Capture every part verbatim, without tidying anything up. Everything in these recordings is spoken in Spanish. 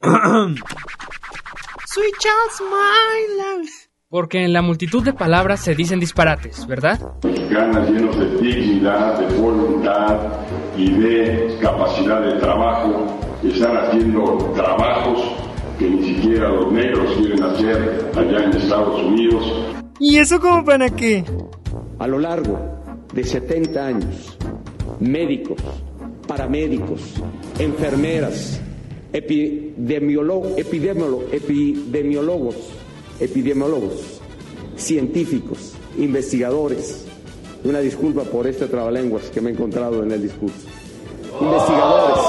Sweet child's my love. Porque en la multitud de palabras se dicen disparates, ¿verdad? Mexicanas llenos de dignidad, de voluntad y de capacidad de trabajo, están haciendo trabajos que ni siquiera los negros quieren hacer allá en Estados Unidos. ¿Y eso como para qué? A lo largo de setenta años, médicos, paramédicos, enfermeras, epidemiólogos, epidemiólogos, epidemiólogos, epidemiólogos, científicos, investigadores. Una disculpa por este trabalenguas que me he encontrado en el discurso. Investigadores.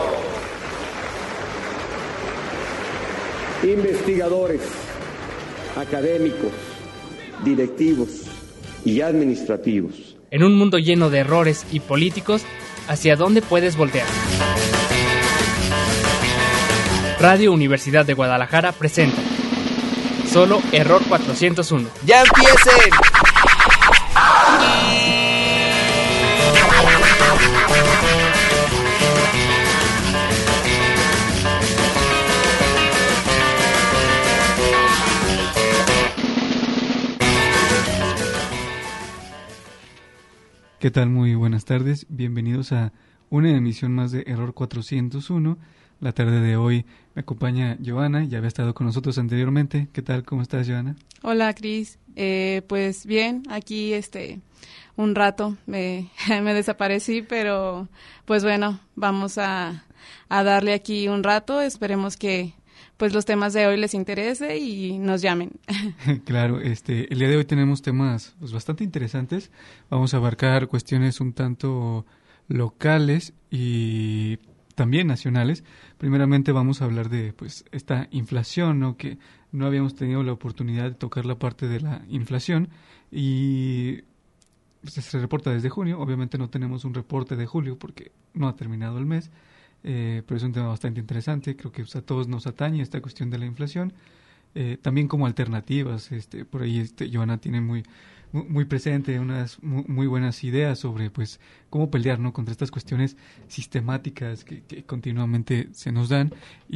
Investigadores, académicos, directivos y administrativos. En un mundo lleno de errores y políticos, ¿hacia dónde puedes voltear? Radio Universidad de Guadalajara presenta Solo Error cuatrocientos uno. ¡Ya empiecen! ¿Qué tal? Muy buenas tardes. Bienvenidos a una emisión más de Error cuatrocientos uno. La tarde de hoy me acompaña Joana, ya había estado con nosotros anteriormente. ¿Qué tal? ¿Cómo estás, Joana? Hola, Cris. Eh, pues bien, aquí este un rato me, me desaparecí, pero pues bueno, vamos a, a darle aquí un rato. Esperemos que pues los temas de hoy les interese y nos llamen. Claro, este, el día de hoy tenemos temas pues, bastante interesantes. Vamos a abarcar cuestiones un tanto locales y también nacionales. Primeramente vamos a hablar de pues esta inflación, ¿no? Que no habíamos tenido la oportunidad de tocar la parte de la inflación y pues, se reporta desde junio. Obviamente no tenemos un reporte de julio porque no ha terminado el mes, eh, pero es un tema bastante interesante. Creo que pues, a todos nos atañe esta cuestión de la inflación. Eh, también como alternativas, este, por ahí este, Joana tiene muy muy presente unas muy, muy buenas ideas sobre pues cómo pelear, ¿no? Contra estas cuestiones sistemáticas que, que continuamente se nos dan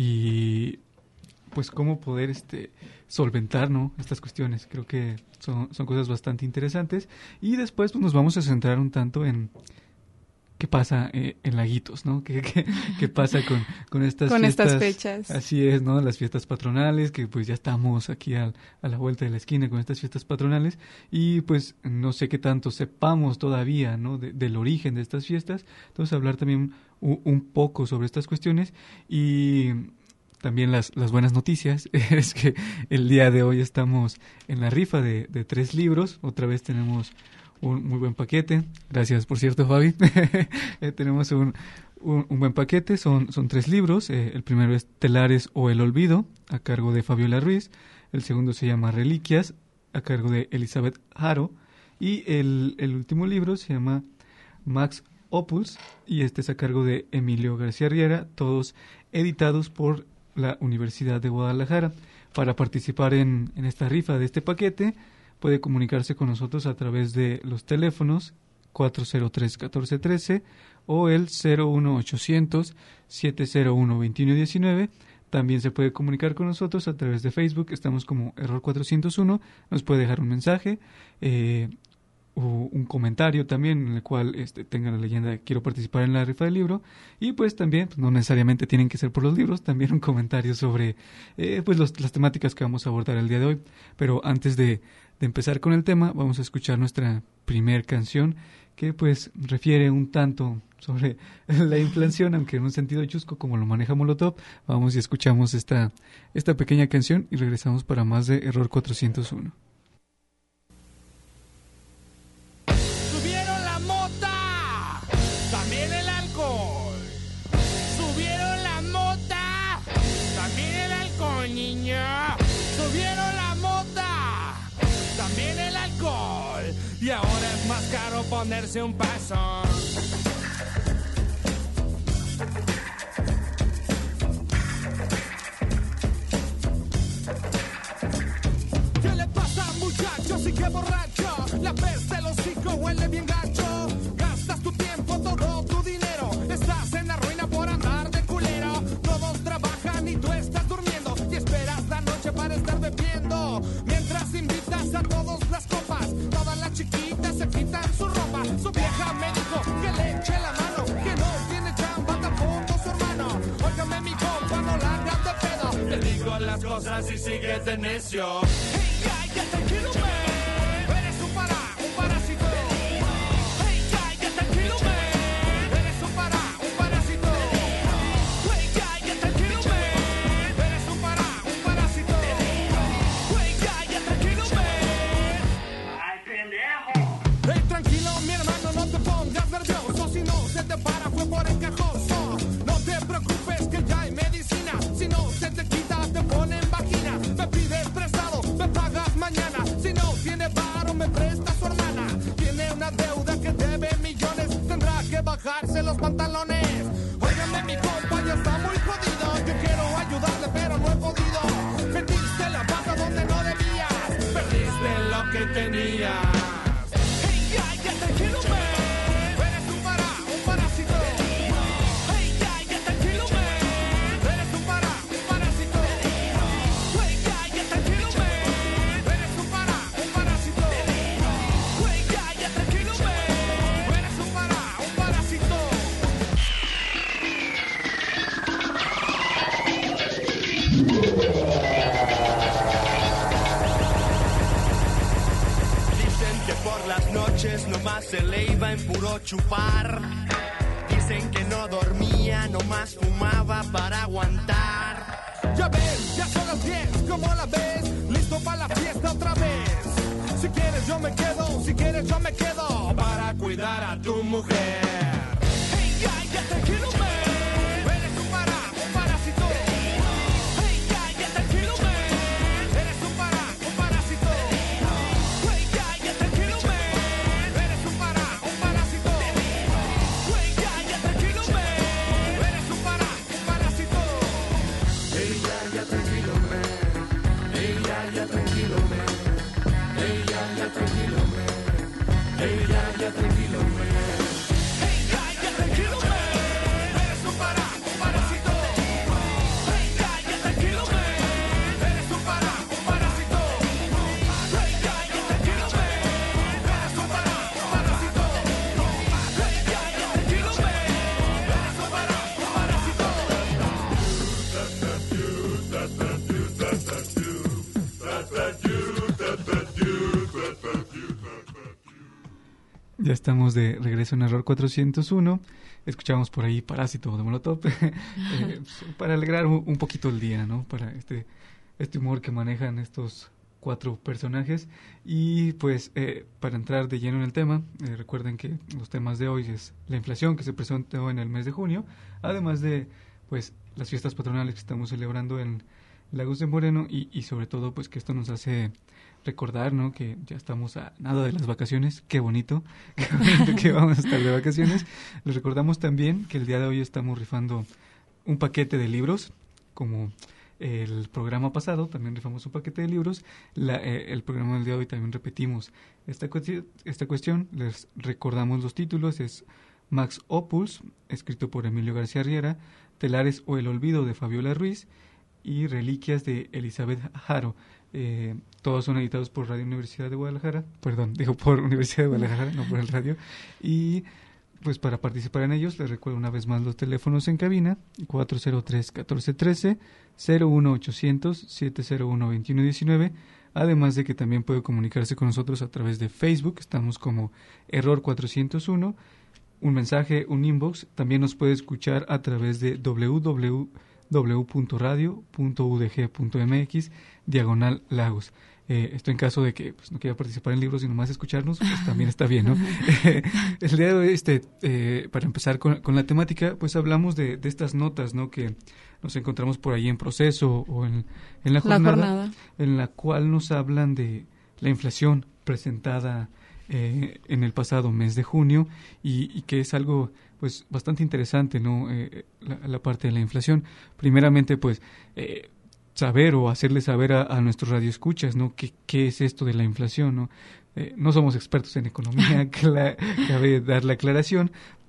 y pues cómo poder este solventar, ¿no? Estas cuestiones. Creo que son, son cosas bastante interesantes y después pues, nos vamos a centrar un tanto en qué pasa eh, en Laguitos, ¿no? ¿Qué, qué, qué pasa con, con estas con fiestas? estas fechas. Así es, ¿no? Las fiestas patronales, que pues ya estamos aquí al, a la vuelta de la esquina con estas fiestas patronales y pues no sé qué tanto sepamos todavía, ¿no? De, del origen de estas fiestas. Entonces hablar también un, un poco sobre estas cuestiones y también las, las buenas noticias es que el día de hoy estamos en la rifa de, de tres libros. Otra vez tenemos un muy buen paquete. Gracias, por cierto, Fabi. eh, tenemos un, un, un buen paquete. Son, son tres libros. Eh, el primero es Telares o el Olvido, a cargo de Fabiola Ruiz. El segundo se llama Reliquias, a cargo de Elizabeth Haro. Y el, el último libro se llama Max Opus, y este es a cargo de Emilio García Riera, todos editados por la Universidad de Guadalajara. Para participar en, en esta rifa de este paquete, puede comunicarse con nosotros a través de los teléfonos cuatro cero tres, uno cuatro uno tres o el cero uno ochocientos, siete cero uno, veintiuno diecinueve. También se puede comunicar con nosotros a través de Facebook, estamos como Error cuatrocientos uno, nos puede dejar un mensaje eh, o un comentario también en el cual este, tenga la leyenda de quiero participar en la rifa del libro, y pues también pues, no necesariamente tienen que ser por los libros, también un comentario sobre eh, pues los, las temáticas que vamos a abordar el día de hoy. Pero antes de de empezar con el tema, vamos a escuchar nuestra primer canción que pues refiere un tanto sobre la inflación, aunque en un sentido chusco como lo maneja Molotov. Vamos y escuchamos esta, esta pequeña canción y regresamos para más de Error cuatrocientos uno. Subieron la mota, también el alcohol. Subieron la mota, también el alcohol, niña. Subieron la mota, también el alcohol, y ahora es más caro ponerse un paso. ¿Qué le pasa, muchacho? Sí que borracho, la peste del hocico huele bien gacho. Gastas tu tiempo, todo tu dinero, estás en la ruina por andar de culero. Todos trabajan y tú estás durmiendo y esperas la noche para estar bebiendo. Mientras invitas a todos las copas, todas las chiquitas se quitan su ropa. Su vieja me dijo que le eche la mano, que no tiene chamba tampoco su hermano. Óigame mi compa, no la hagas de pedo. Te digo las cosas y sigues de necio. Hey, ya, ya tranquilo, man. Eres un para, un parásito. Hey, ya, ya tranquilo, man. Eres un para, un parásito. Hey, ya, ya tranquilo, man. Eres un para, un parásito. Hey, ya, ya tranquilo, man. Ay, pendejo. Hey, tranquilo, mi hermano, no te pongas nervioso. Si no se te para fue por encajoso. No te preocupes que ya hay medicina. Si no se te quita te pone en vagina. Me pides prestado, me pagas mañana. Si no tiene varo me presta su hermana. Tiene una deuda que debe millones. Tendrá que bajarse los pantalones. Óigame mi compa, ya está muy jodido. Yo quiero ayudarle pero no he podido. Metiste la pata donde no debías. Perdiste lo que tenías. Hey, ya, ya tranquilo, man. Eres un para, un parásito. Hey, ya, ya tranquilo, man. Eres un para, un parásito. Hey, ya, ya tranquilo, man. Eres un para, un parásito. Hey, ya, ya tranquilo, man. Eres un para, un parásito. Dicen que por las noches nomás se le iba en puro chupar. Dicen que no dormía, nomás fumaba para aguantar. Ya ves, ya son las diez, ¿cómo la ves? Listo para la fiesta otra vez. Si quieres yo me quedo, si quieres yo me quedo para cuidar a tu mujer. Hey, ya, ya tranquilo, man. Eres un para, un parásito. Hey, ya, ya tranquilo, man. Eres un para, un parásito. Hey, ya, ya tranquilo, man. Eres un para, un parásito. Hey, ya, ya tranquilo, man. Eres un para, un parásito. Hey, ya, ya tranquilo, man. Hey, ya, ya tranquilo, man. Hey, ya, ya tranquilo, man. Hey, ya, ya tranquilo, man. Hey, ya, ya tranquilo, man. Eres un para, un parásito. Hey, ya, ya tranquilo, man. Eres un para, un parásito. Hey, ya, ya tranquilo, man. Eres un para, un parásito. Hey, ya, ya tranquilo, man. Eres un para, un parásito. Ya estamos de regreso en Error cuatrocientos uno. Escuchamos por ahí Parásito de Molotov eh, para alegrar un, un poquito el día, ¿no? Para este, este humor que manejan estos cuatro personajes. Y pues eh, para entrar de lleno en el tema, eh, recuerden que los temas de hoy es la inflación que se presentó en el mes de junio, además de pues las fiestas patronales que estamos celebrando en Lagos de Moreno y, y sobre todo pues que esto nos hace recordar, ¿no? Que ya estamos a nada de las vacaciones. Qué bonito, qué bonito que vamos a estar de vacaciones. Les recordamos también que el día de hoy estamos rifando un paquete de libros, como el programa pasado también rifamos un paquete de libros. La, eh, el programa del día de hoy también repetimos esta, cuesti- esta cuestión. Les recordamos los títulos. Es Max Opus, escrito por Emilio García Riera, Telares o el olvido de Fabiola Ruiz y Reliquias de Elizabeth Haro. Eh, todos son editados por Radio Universidad de Guadalajara, perdón, digo por Universidad de Guadalajara, no por el radio. Y pues para participar en ellos, les recuerdo una vez más los teléfonos en cabina: cuatro cero tres, uno cuatro uno tres, cero uno ochocientos, siete cero uno, veintiuno diecinueve. Además de que también puede comunicarse con nosotros a través de Facebook, estamos como Error cuatrocientos uno. Un mensaje, un inbox. También nos puede escuchar a través de w w w punto radio punto u d g punto m x diagonal Lagos. Eh, esto en caso de que pues, no quiera participar en libros y nomás escucharnos, pues también está bien, ¿no? El día de hoy, este, eh, para empezar con, con la temática, pues hablamos de, de estas notas, ¿no? Que nos encontramos por ahí en proceso o en, en la, jornada, la jornada, en la cual nos hablan de la inflación presentada eh, en el pasado mes de junio y, y que es algo pues bastante interesante, ¿no? Eh, la, la parte de la inflación. Primeramente, pues eh, saber o hacerle saber a, a nuestros radioescuchas, ¿no? ¿Qué, qué es esto de la inflación, ¿no? Eh, no somos expertos en economía, cla- cabe dar la aclaración,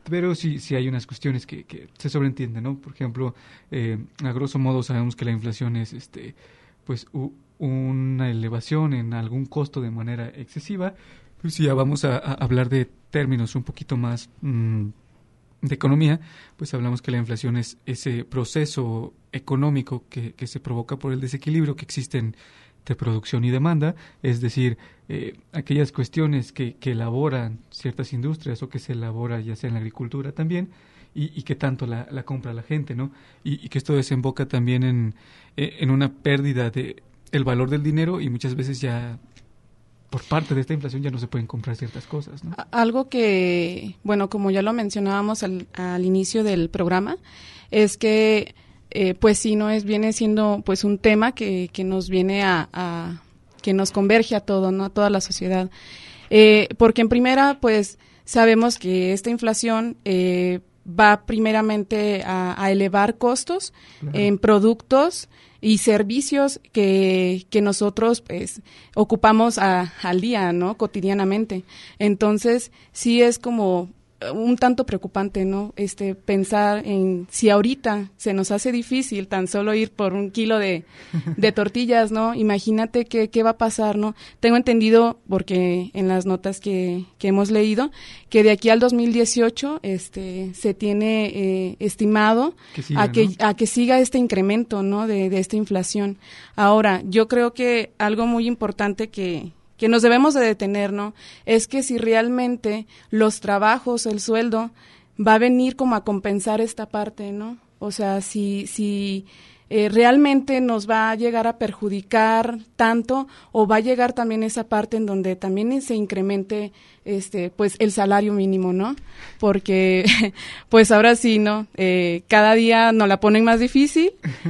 pero sí, sí hay unas cuestiones que, que se sobreentienden, ¿no? Por ejemplo, eh, a grosso modo sabemos que la inflación es este pues u, una elevación en algún costo de manera excesiva. Pues si ya vamos a, a hablar de términos un poquito más mmm, de economía, pues hablamos que la inflación es ese proceso económico que, que se provoca por el desequilibrio que existe entre producción y demanda, es decir, eh, aquellas cuestiones que, que elaboran ciertas industrias o que se elabora ya sea en la agricultura también, y, y que tanto la, la compra la gente, ¿no? Y, y que esto desemboca también en, en una pérdida de el valor del dinero, y muchas veces ya por parte de esta inflación ya no se pueden comprar ciertas cosas, ¿no? Algo que, bueno, como ya lo mencionábamos al, al inicio del programa, es que Eh, pues sí, no es viene siendo pues un tema que, que nos viene a, a que nos converge a todo, no a toda la sociedad, eh, porque en primera pues sabemos que esta inflación eh, va primeramente a, a elevar costos claro. en productos y servicios que, que nosotros pues ocupamos a, al día, ¿no? Cotidianamente. Entonces sí es como un tanto preocupante, ¿no? Este, pensar en si ahorita se nos hace difícil tan solo ir por un kilo de, de tortillas, ¿no? Imagínate qué, qué va a pasar, ¿no? Tengo entendido, porque en las notas que, que hemos leído, que de aquí al dos mil dieciocho, este, se tiene eh, estimado que siga, a que, ¿no? a que siga este incremento, ¿no? De, de esta inflación. Ahora, yo creo que algo muy importante que que nos debemos de detener, ¿no? Es que si realmente los trabajos, el sueldo, va a venir como a compensar esta parte, ¿no? O sea, si, si eh, realmente nos va a llegar a perjudicar tanto, o va a llegar también esa parte en donde también se incremente, este, pues, el salario mínimo, ¿no? Porque, pues ahora sí, ¿no? Eh, cada día nos la ponen más difícil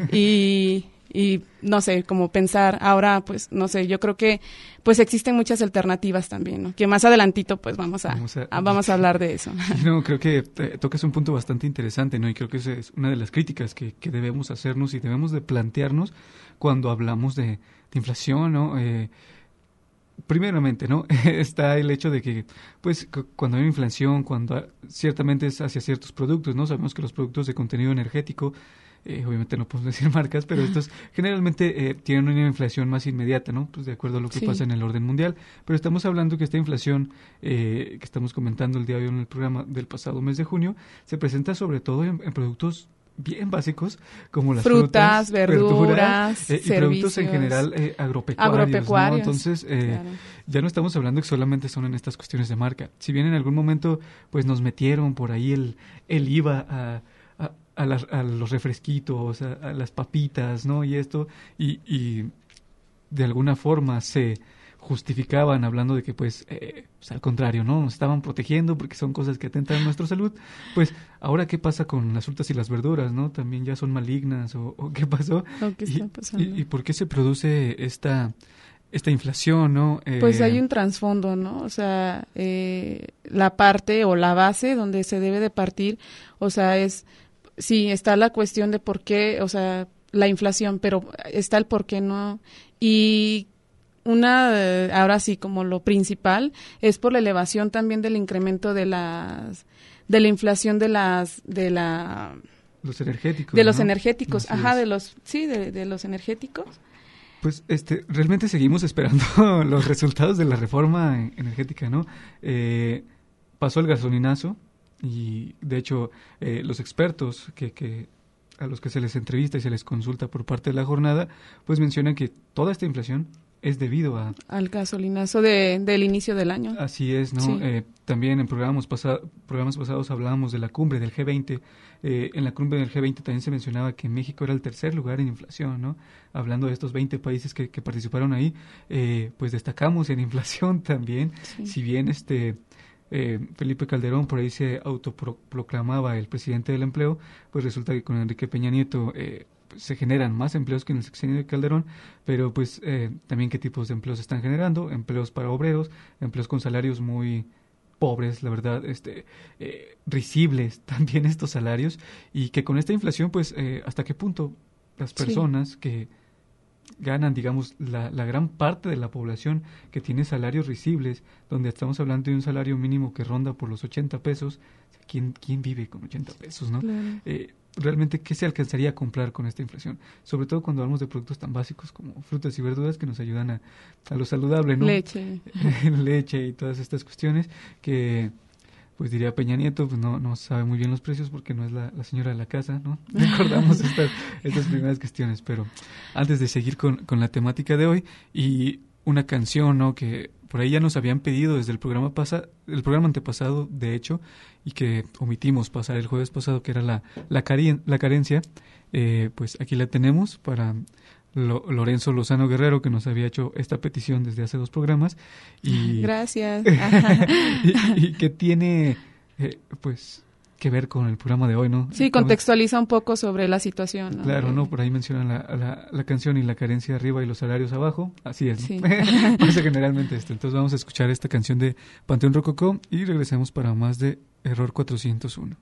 y... y no sé, como pensar ahora, pues, no sé, yo creo que pues existen muchas alternativas también, ¿no? Que más adelantito, pues, vamos a, vamos a, a, vamos a hablar de eso. No, creo que eh, tocas un punto bastante interesante, ¿no? Y creo que esa es una de las críticas que, que debemos hacernos y debemos de plantearnos cuando hablamos de, de inflación, ¿no? Eh, primeramente, ¿no? Está el hecho de que, pues, c- cuando hay inflación, cuando ha, ciertamente es hacia ciertos productos, ¿no? Sabemos que los productos de contenido energético, Eh, obviamente no podemos decir marcas, pero estos generalmente eh, tienen una inflación más inmediata, ¿no? Pues de acuerdo a lo que sí. pasa en el orden mundial. Pero estamos hablando que esta inflación eh, que estamos comentando el día de hoy en el programa del pasado mes de junio, se presenta sobre todo en, en productos bien básicos como las frutas, frutas verduras, verduras eh, y productos en general eh, agropecuarios, agropecuarios, ¿no? Entonces eh, claro. ya no estamos hablando que solamente son en estas cuestiones de marca. Si bien en algún momento pues nos metieron por ahí el, el I V A a A, las, a los refresquitos, a, a las papitas, ¿no? Y esto, y, y de alguna forma se justificaban hablando de que, pues, eh, pues, al contrario, ¿no? Nos estaban protegiendo porque son cosas que atentan a nuestra salud. Pues, ahora, ¿qué pasa con las frutas y las verduras, no? ¿También ya son malignas o, o qué pasó? ¿O qué está pasando? Y, y, ¿Y por qué se produce esta esta inflación, no? Eh, pues hay un trasfondo, ¿no? O sea, eh, la parte o la base donde se debe de partir, o sea, es... Sí, está la cuestión de por qué, o sea, la inflación, pero está el por qué no. Y una, ahora sí, como lo principal, es por la elevación también del incremento de las, de la inflación de las, de la... Los energéticos, De los ¿no? energéticos, Así ajá, es. de los, sí, de, de los energéticos. Pues este, realmente seguimos esperando los resultados de la reforma energética, ¿no? Eh, pasó el gasolinazo. Y de hecho eh, los expertos que, que a los que se les entrevista y se les consulta por parte de la jornada, pues mencionan que toda esta inflación es debido a... Al gasolinazo de, del inicio del año. Así es, ¿no? Sí. Eh, también en programas, pasa, programas pasados hablábamos de la cumbre del G veinte. Eh, en la cumbre del G veinte también se mencionaba que México era el tercer lugar en inflación, ¿no? Hablando de estos veinte países que, que participaron ahí, eh, pues destacamos en inflación también. Sí. Si bien este... Eh, Felipe Calderón por ahí se autoproclamaba el presidente del empleo, pues resulta que con Enrique Peña Nieto eh, pues se generan más empleos que en el sexenio de Calderón, pero pues eh, también qué tipos de empleos están generando, empleos para obreros, empleos con salarios muy pobres, la verdad, este eh, risibles también estos salarios, y que con esta inflación pues eh, hasta qué punto las personas sí. que ganan, digamos, la, la gran parte de la población que tiene salarios risibles, donde estamos hablando de un salario mínimo que ronda por los ochenta pesos. ¿Quién, quién vive con ochenta pesos, no? Claro. Eh, realmente, ¿qué se alcanzaría a comprar con esta inflación? Sobre todo cuando hablamos de productos tan básicos como frutas y verduras que nos ayudan a, a lo saludable, ¿no? Leche. Leche y todas estas cuestiones que, pues diría Peña Nieto, pues no, no sabe muy bien los precios porque no es la, la señora de la casa, ¿no? Recordamos estas, estas primeras cuestiones, pero antes de seguir con, con la temática de hoy y una canción, ¿no? Que por ahí ya nos habían pedido desde el programa pasa, el programa antepasado, de hecho, y que omitimos pasar el jueves pasado, que era la la, cari- la carencia, eh, pues aquí la tenemos para Lo- Lorenzo Lozano Guerrero, que nos había hecho esta petición desde hace dos programas. Y, Gracias. y, y que tiene, eh, pues, que ver con el programa de hoy, ¿no? Sí, contextualiza un poco sobre la situación, ¿no? Claro, Eh, ¿no? Por ahí mencionan la, la, la canción y la carencia arriba y los salarios abajo. Así es, ¿no? Sí. Pasa generalmente esto. Entonces vamos a escuchar esta canción de Panteón Rococó y regresamos para más de Error cuatrocientos uno.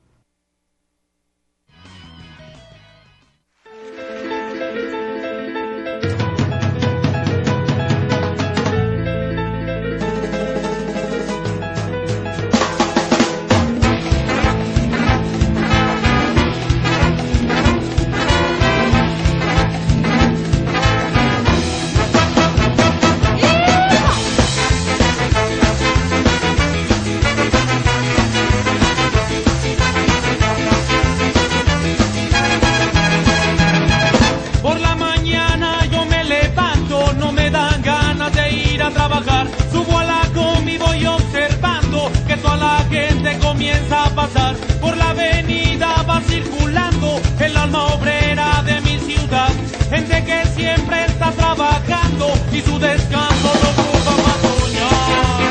Por la mañana yo me levanto, no me dan ganas de ir a trabajar. Subo a la combi y voy observando que toda la gente comienza a pasar. Por la avenida va circulando el alma obrera de mi ciudad. Gente que siempre está trabajando y su descanso lo ocupa para soñar.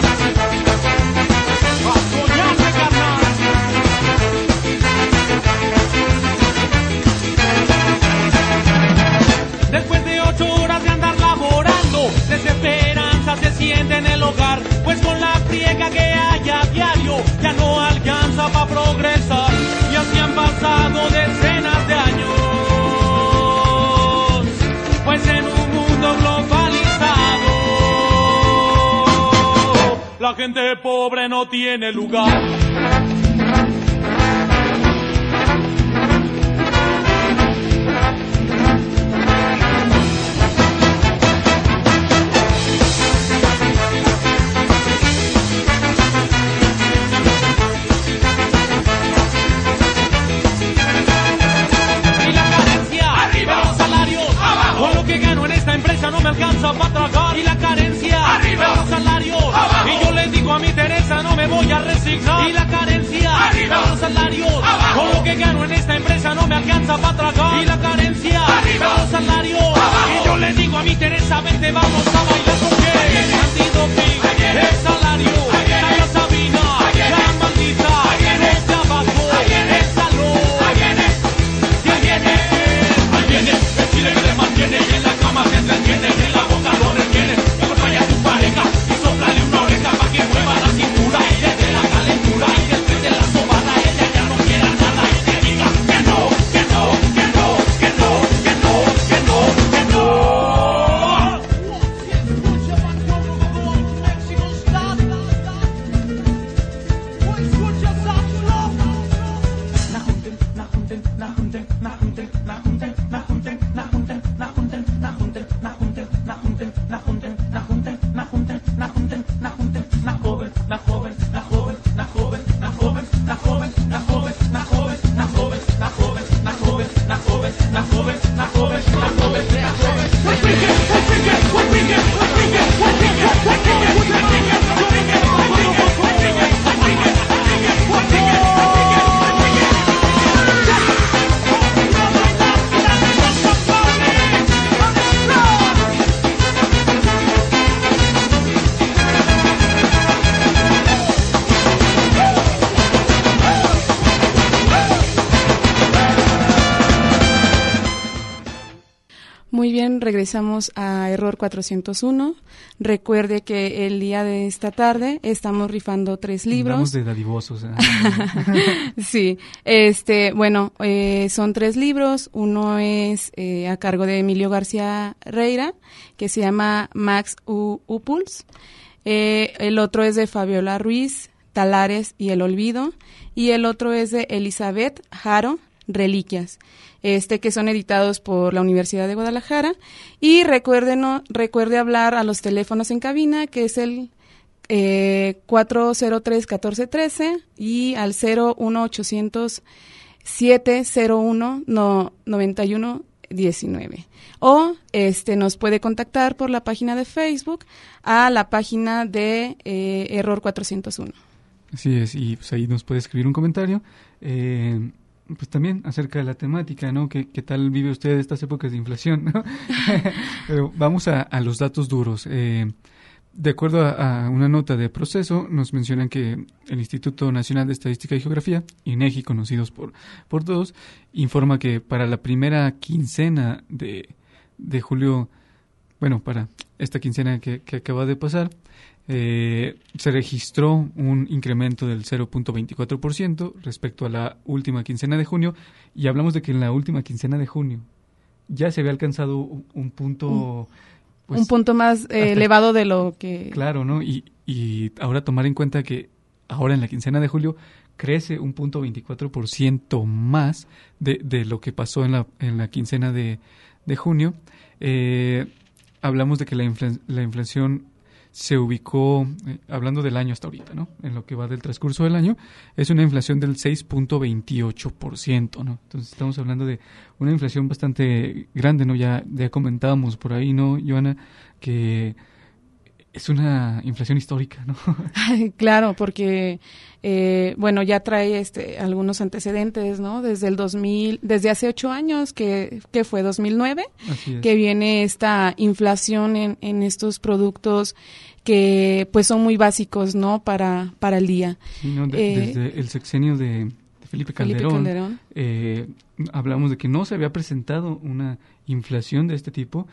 ¡A soñarse, carnal! Después de ocho horas de andar laborando, desesperanza se siente en el hogar, pues con la friega que hay a diario ya no alcanza para progresar. Y así han pasado decenas de años, pues en un mundo globalizado la gente pobre no tiene lugar. No me alcanza para tragar y la carencia arriba los salarios abajo. Y yo les digo a mi Teresa no me voy a resignar y la carencia arriba los salarios abajo. Con lo que gano en esta empresa no me alcanza para tragar y la carencia arriba los salarios abajo. Y yo les digo a mi Teresa vente vamos a bailar porque antidoping el salario la Sabina la maldita los de abajo el salón y ahí viene ahí viene el chile que le mantiene y en la cama se entretiene y en la boca lo retiene. Que no vaya tu pareja y soplale una oreja para que mueva la cintura y desde la calentura y después de la sobada ella ya no quiera nada y te diga que no, que no, que no, que no, que no, que no, que no. Muy bien, regresamos a Error cuatrocientos uno. Recuerde que el día de esta tarde estamos rifando tres libros. Hablamos de dadivosos. ¿eh? Sí, este, bueno, eh, son tres libros. Uno es eh, a cargo de Emilio García Reira, que se llama Max U. Upuls. Eh, el otro es de Fabiola Ruiz, Talares y el Olvido. Y el otro es de Elizabeth Haro, Reliquias, este que son editados por la Universidad de Guadalajara. Y recuerde, no, recuerde hablar a los teléfonos en cabina, que es el eh, cuatro cero tres, uno cuatro uno tres y al cero uno ochocientos, siete cero uno, noventa y uno diecinueve. O este nos puede contactar por la página de Facebook a la página de eh, Error cuatrocientos uno. Así es, y pues ahí nos puede escribir un comentario. Eh, Pues también acerca de la temática, ¿no? ¿Qué, qué tal vive usted estas épocas de inflación, ¿no? Pero vamos a, a los datos duros. Eh, de acuerdo a, a una nota de Proceso, nos mencionan que el Instituto Nacional de Estadística y Geografía, INEGI, conocidos por, por todos, informa que para la primera quincena de, de julio, bueno, para esta quincena que, que acaba de pasar, Eh, se registró un incremento del cero punto veinticuatro por ciento respecto a la última quincena de junio, y hablamos de que en la última quincena de junio ya se había alcanzado un, un punto un, pues, un punto más eh, elevado de lo que... Claro, ¿no? Y, y ahora tomar en cuenta que ahora en la quincena de julio crece un punto veinticuatro por ciento más de, de lo que pasó en la, en la quincena de, de junio. Eh, hablamos de que la, infla, la inflación se ubicó, eh, hablando del año hasta ahorita, ¿no? En lo que va del transcurso del año, es una inflación del seis punto veintiocho por ciento, ¿no? Entonces estamos hablando de una inflación bastante grande, ¿no? Ya, ya comentábamos por ahí, ¿no, Joana? Que es una inflación histórica, ¿no? Claro, porque, eh, bueno, ya trae este algunos antecedentes, ¿no? Desde el dos mil, desde hace ocho años, que, que fue dos mil nueve, que viene esta inflación en, en estos productos que, pues, son muy básicos, ¿no? Para, para el día. Sí, no, de, eh, desde el sexenio de, de Felipe Calderón, Felipe Calderón. Eh, hablamos de que no se había presentado una inflación de este tipo,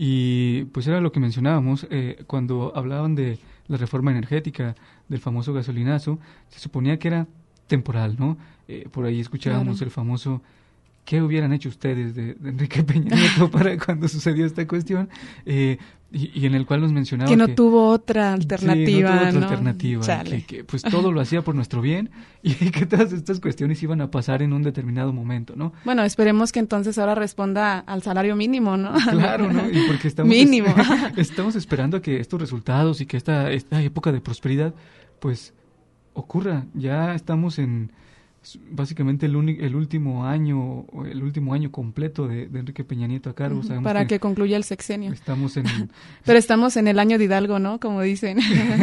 y pues era lo que mencionábamos eh, cuando hablaban de la reforma energética, del famoso gasolinazo. Se suponía que era temporal, ¿no? Eh, por ahí escuchábamos claro. el famoso ¿qué hubieran hecho ustedes de, de Enrique Peña Nieto para cuando sucedió esta cuestión? Eh, y, y en el cual nos mencionaba que no que, tuvo otra alternativa, sí, no tuvo otra ¿no? alternativa, que, que pues todo lo hacía por nuestro bien, y que todas estas cuestiones iban a pasar en un determinado momento, ¿no? Bueno, esperemos que entonces ahora responda al salario mínimo, ¿no? Claro, ¿no? Y porque estamos mínimo. Es, estamos esperando a que estos resultados y que esta esta época de prosperidad pues ocurra. Ya estamos en básicamente el, uni, el último año el último año completo de, de Enrique Peña Nieto a cargo. Sabemos para que, que concluya el sexenio. Estamos en pero estamos en el año de Hidalgo, ¿no? Como dicen.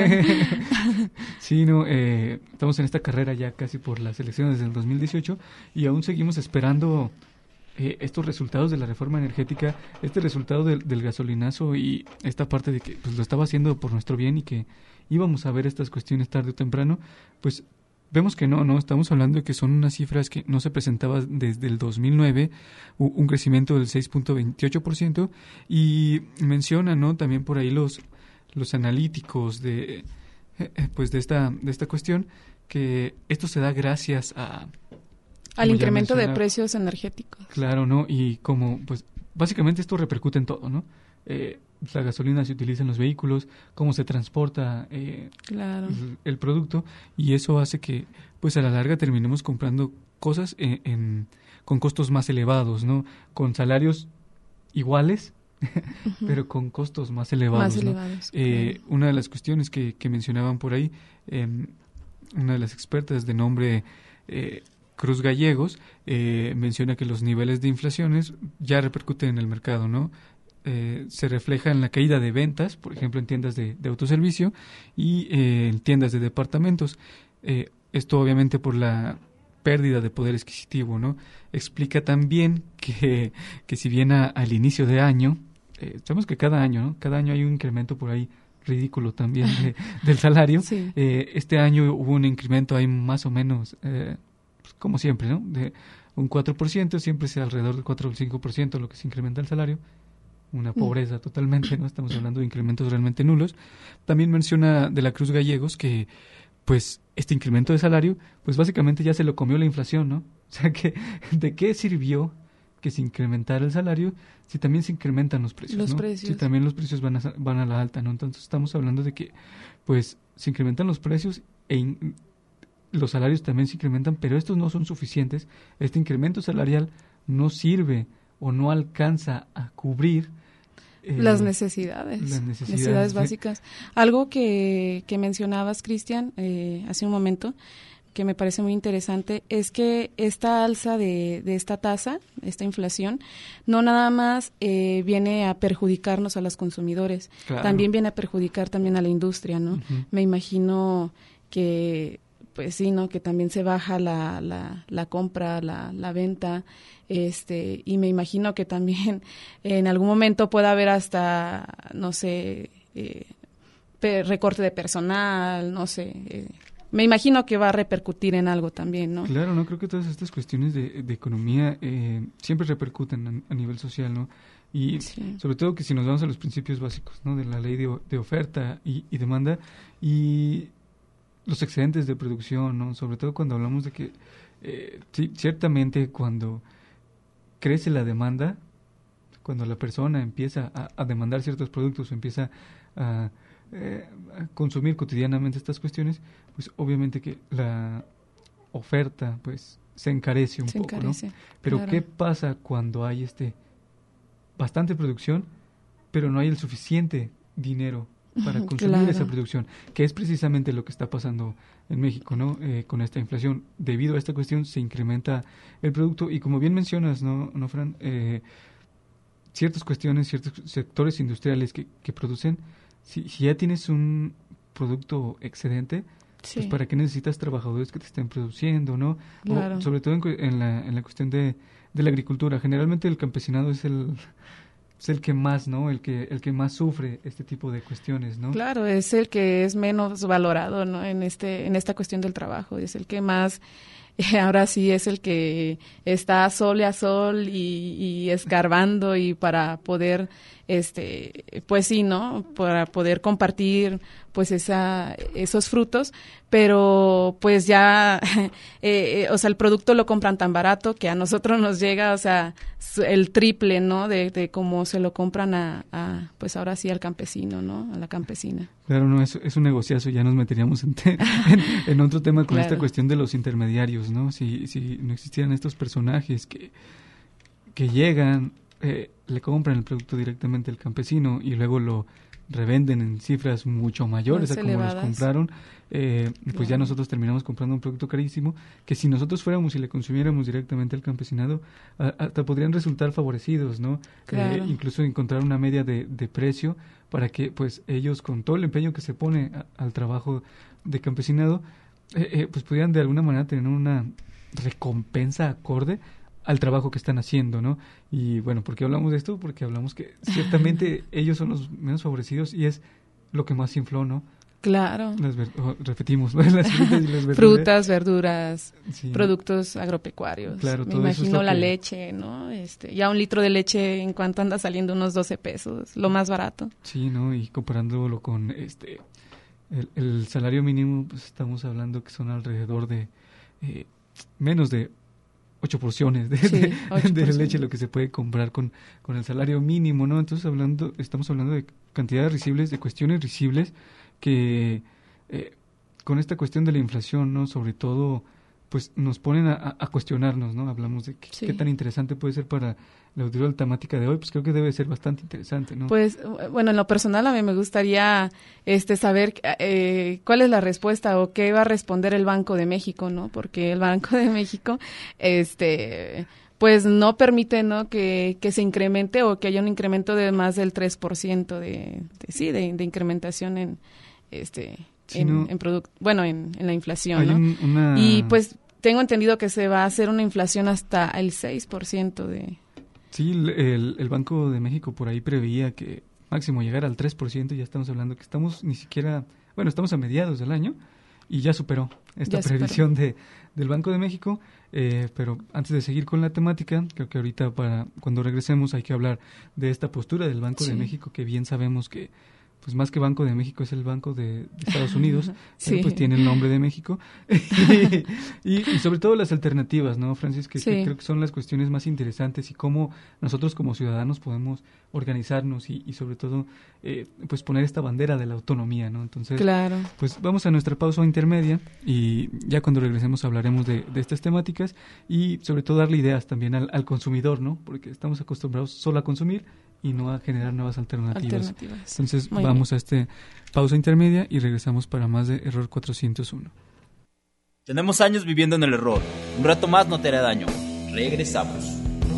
Sí, no, eh, estamos en esta carrera ya casi por las elecciones del dos mil dieciocho, y aún seguimos esperando eh, estos resultados de la reforma energética, este resultado del, del gasolinazo, y esta parte de que pues lo estaba haciendo por nuestro bien y que íbamos a ver estas cuestiones tarde o temprano. Pues vemos que no, no, estamos hablando de que son unas cifras que no se presentaban desde el dos mil nueve, un crecimiento del seis punto veintiocho por ciento, y mencionan, ¿no?, también por ahí los los analíticos de pues de esta de esta cuestión, que esto se da gracias a al incremento de precios energéticos. Claro, ¿no? Y como pues básicamente esto repercute en todo, ¿no? Eh, la gasolina se utiliza en los vehículos, cómo se transporta eh, claro. el, el producto, y eso hace que pues a la larga terminemos comprando cosas en, en con costos más elevados, ¿no? Con salarios iguales, uh-huh. pero con costos más elevados, más ¿no? elevados eh, claro. Una de las cuestiones que, que mencionaban por ahí, eh, una de las expertas de nombre eh, Cruz Gallegos, eh, menciona que los niveles de inflaciones ya repercuten en el mercado, ¿no? Eh, se refleja en la caída de ventas, por ejemplo, en tiendas de, de autoservicio y eh, en tiendas de departamentos. Eh, esto obviamente por la pérdida de poder adquisitivo, ¿no? Explica también que, que si bien a, al inicio de año, eh, sabemos que cada año, ¿no? Cada año hay un incremento por ahí ridículo también de, del salario. Sí. Eh, este año hubo un incremento ahí más o menos, eh, pues, como siempre, ¿no? De un cuatro por ciento, siempre es alrededor del cuatro o cinco por ciento lo que se incrementa el salario. una pobreza totalmente, ¿no? Estamos hablando de incrementos realmente nulos. También menciona de la Cruz Gallegos que, pues, este incremento de salario, pues básicamente ya se lo comió la inflación, ¿no? O sea, que ¿de qué sirvió que se incrementara el salario si también se incrementan los precios, los ¿no? precios. Si también los precios van a, van a la alta, ¿no? Entonces estamos hablando de que, pues, se incrementan los precios e in, los salarios también se incrementan, pero estos no son suficientes. Este incremento salarial no sirve o no alcanza a cubrir eh, las necesidades, las necesidades, necesidades básicas. Algo que, que mencionabas, Cristian, eh, hace un momento, que me parece muy interesante, es que esta alza de, de esta tasa, esta inflación, no nada más eh, viene a perjudicarnos a los consumidores, claro. también viene a perjudicar también a la industria, ¿no? Uh-huh. Me imagino que, pues sí, ¿no? Que también se baja la, la, la compra, la, la venta, este, y me imagino que también en algún momento pueda haber hasta, no sé, eh, pe- recorte de personal, no sé, eh, me imagino que va a repercutir en algo también, ¿no? Claro, no creo que todas estas cuestiones de, de economía eh, siempre repercuten a, a nivel social, ¿no? Y sí. sobre todo que si nos vamos a los principios básicos, ¿no? De la ley de, de oferta y, y demanda y los excedentes de producción, ¿no? Sobre todo cuando hablamos de que eh, sí, ciertamente cuando crece la demanda, cuando la persona empieza a, a demandar ciertos productos o empieza a Eh, a consumir cotidianamente estas cuestiones, pues obviamente que la oferta pues se encarece un se poco, encarece, ¿no? Pero claro. ¿qué pasa cuando hay este bastante producción, pero no hay el suficiente dinero para consumir claro. esa producción? Que es precisamente lo que está pasando en México, ¿no? Eh, con esta inflación. Debido a esta cuestión se incrementa el producto y como bien mencionas, ¿no, no Fran? Eh, ciertas cuestiones, ciertos sectores industriales que, que producen. Si, si ya tienes un producto excedente, sí. pues ¿para qué necesitas trabajadores que te estén produciendo, no? Claro. O, sobre todo en, en, la, en la cuestión de, de la agricultura. Generalmente el campesinado es el es el que más, ¿no? El que el que más sufre este tipo de cuestiones, ¿no? Claro, es el que es menos valorado, ¿no? En este en esta cuestión del trabajo, es el que más ahora sí es el que está sol a sol y, y escarbando y para poder, este, pues sí, ¿no? Para poder compartir, pues esa, esos frutos, pero pues ya, eh, o sea, el producto lo compran tan barato que a nosotros nos llega, o sea, el triple, ¿no? De, de cómo se lo compran a, a, pues ahora sí al campesino, ¿no? A la campesina. Claro, no, es, es un negociazo, ya nos meteríamos en, te, en, en otro tema con claro. esta cuestión de los intermediarios, ¿no? Si, si no existieran estos personajes que, que llegan, eh, le compran el producto directamente al campesino y luego lo revenden en cifras mucho mayores Más a como elevadas. los compraron, eh, pues claro. ya nosotros terminamos comprando un producto carísimo que si nosotros fuéramos y le consumiéramos directamente al campesinado, a, hasta podrían resultar favorecidos, ¿no? Claro. Eh, incluso encontrar una media de, de precio para que pues ellos con todo el empeño que se pone a, al trabajo de campesinado, eh, eh, pues pudieran de alguna manera tener una recompensa acorde al trabajo que están haciendo, ¿no? Y bueno, ¿por qué hablamos de esto? Porque hablamos que ciertamente ellos son los menos favorecidos y es lo que más infló, ¿no? Claro. Las ver- oh, repetimos, las frutas y las verduras. Frutas, verduras, Sí. productos agropecuarios. Claro, Me todo eso es imagino lo la que- leche, ¿no? Este, ya un litro de leche en cuanto anda saliendo unos doce pesos, lo más barato. Sí, ¿no? Y comparándolo con este el, el salario mínimo, pues estamos hablando que son alrededor de eh, menos de ocho porciones de, Sí, de- ocho de porciones. leche lo que se puede comprar con, con el salario mínimo, ¿no? Entonces hablando, estamos hablando de cantidades risibles, de cuestiones risibles que eh, con esta cuestión de la inflación, ¿no? Sobre todo, pues nos ponen a, a cuestionarnos, ¿no? Hablamos de que, Sí. qué tan interesante puede ser para la audiovisual temática de hoy, pues creo que debe ser bastante interesante, ¿no? Pues, bueno, en lo personal a mí me gustaría este saber eh, cuál es la respuesta o qué va a responder el Banco de México, ¿no? Porque el Banco de México, este, pues no permite, ¿no? Que, que se incremente o que haya un incremento de más del tres por ciento de, de, sí, de, de incrementación en, este, Sí, en, ¿no? en produc- bueno, en, en la inflación, Hay ¿no? un- una... Y pues tengo entendido que se va a hacer una inflación hasta el seis por ciento de... Sí, el, el, el Banco de México por ahí preveía que máximo llegar al tres por ciento, ya estamos hablando que estamos ni siquiera, bueno, estamos a mediados del año y ya superó esta Ya previsión de, del Banco de México. Eh, pero antes de seguir con la temática, creo que ahorita para cuando regresemos hay que hablar de esta postura del Banco Sí. de México, que bien sabemos que pues más que Banco de México es el Banco de, de Estados Unidos, Sí. pero pues tiene el nombre de México. y, y sobre todo las alternativas, ¿no, Francis? Que, Sí. que creo que son las cuestiones más interesantes y cómo nosotros como ciudadanos podemos organizarnos y, y sobre todo eh, pues poner esta bandera de la autonomía, ¿no? Entonces, Claro. pues vamos a nuestra pausa intermedia y ya cuando regresemos hablaremos de, de estas temáticas y sobre todo darle ideas también al, al consumidor, ¿no? Porque estamos acostumbrados solo a consumir y no a generar nuevas alternativas. Alternativas. Entonces Muy vamos a esta pausa intermedia y regresamos para más de Error cuatrocientos uno. Tenemos años viviendo en el error. Un rato más no te hará daño. Regresamos.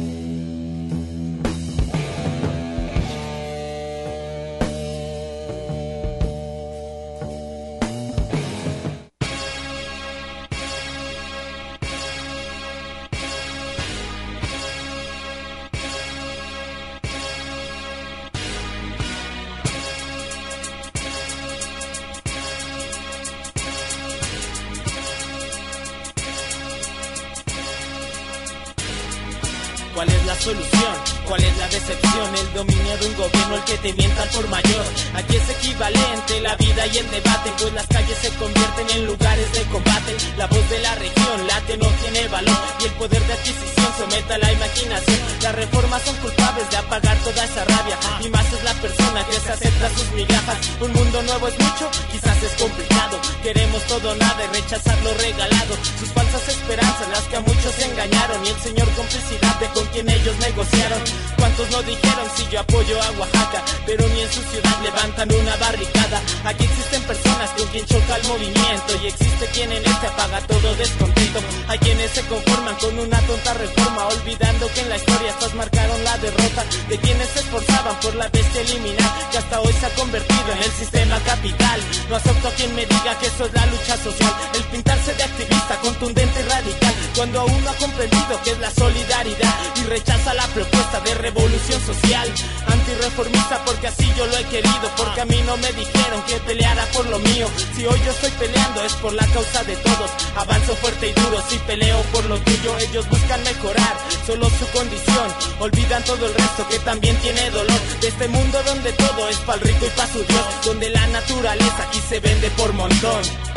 ¿Cuál es la solución? ¿Cuál es la decepción? El dominio de un gobierno, el que te mienta al por mayor. Aquí es equivalente la vida y el debate, pues las calles se convierten en lugares de combate. La voz de la región late, no tiene valor, y el poder de adquisición somete a la imaginación. Las reformas son culpables de apagar toda esa rabia, y más es la persona que se acepta sus migajas. Un mundo nuevo es mucho, quizás es complicado. Queremos todo o nada y rechazar lo regalado. Sus falsas esperanzas, las que a muchos engañaron, y el señor complicidad de con quien ellos negociaron. ¿Cuántos no dijeron si yo apoyo a Oaxaca? Pero ni en su ciudad levantan una barricada. Aquí existen personas con quien choca el movimiento, y existe quien en este apaga todo descontento. Hay quienes se conforman con una tonta reforma, olvidando que en la historia estas marcaron la derrota de quienes se esforzaban por la bestia eliminar, que hasta hoy se ha convertido en el sistema capital. No acepto a quien me diga que eso es la lucha social, el pintarse de activista contundente y radical, cuando aún no ha comprendido que es la solidaridad y rechaza la propuesta de revolución social. Antirreformista porque así yo lo he querido, porque a mí no me dijeron que peleara por lo mío. Si hoy yo estoy peleando es por la causa de todos. Avanzo fuerte y duro si peleo por lo tuyo. Ellos buscan mejorar solo su condición, olvidan todo el resto que también tiene dolor. De este mundo donde todo es pa'l rico y pa' su Dios, donde la naturaleza aquí se vende por montón.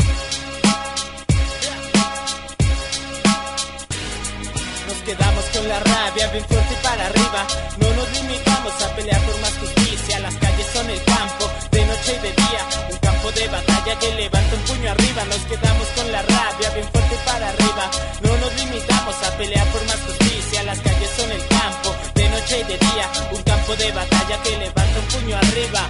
Quedamos con la rabia bien fuerte y para arriba. No nos limitamos a pelear por más justicia. Las calles son el campo, de noche y de día, un campo de batalla que levanta un puño arriba. Nos quedamos con la rabia bien fuerte y para arriba. No nos limitamos a pelear por más justicia. Las calles son el campo, de noche y de día, un campo de batalla que levanta un puño arriba.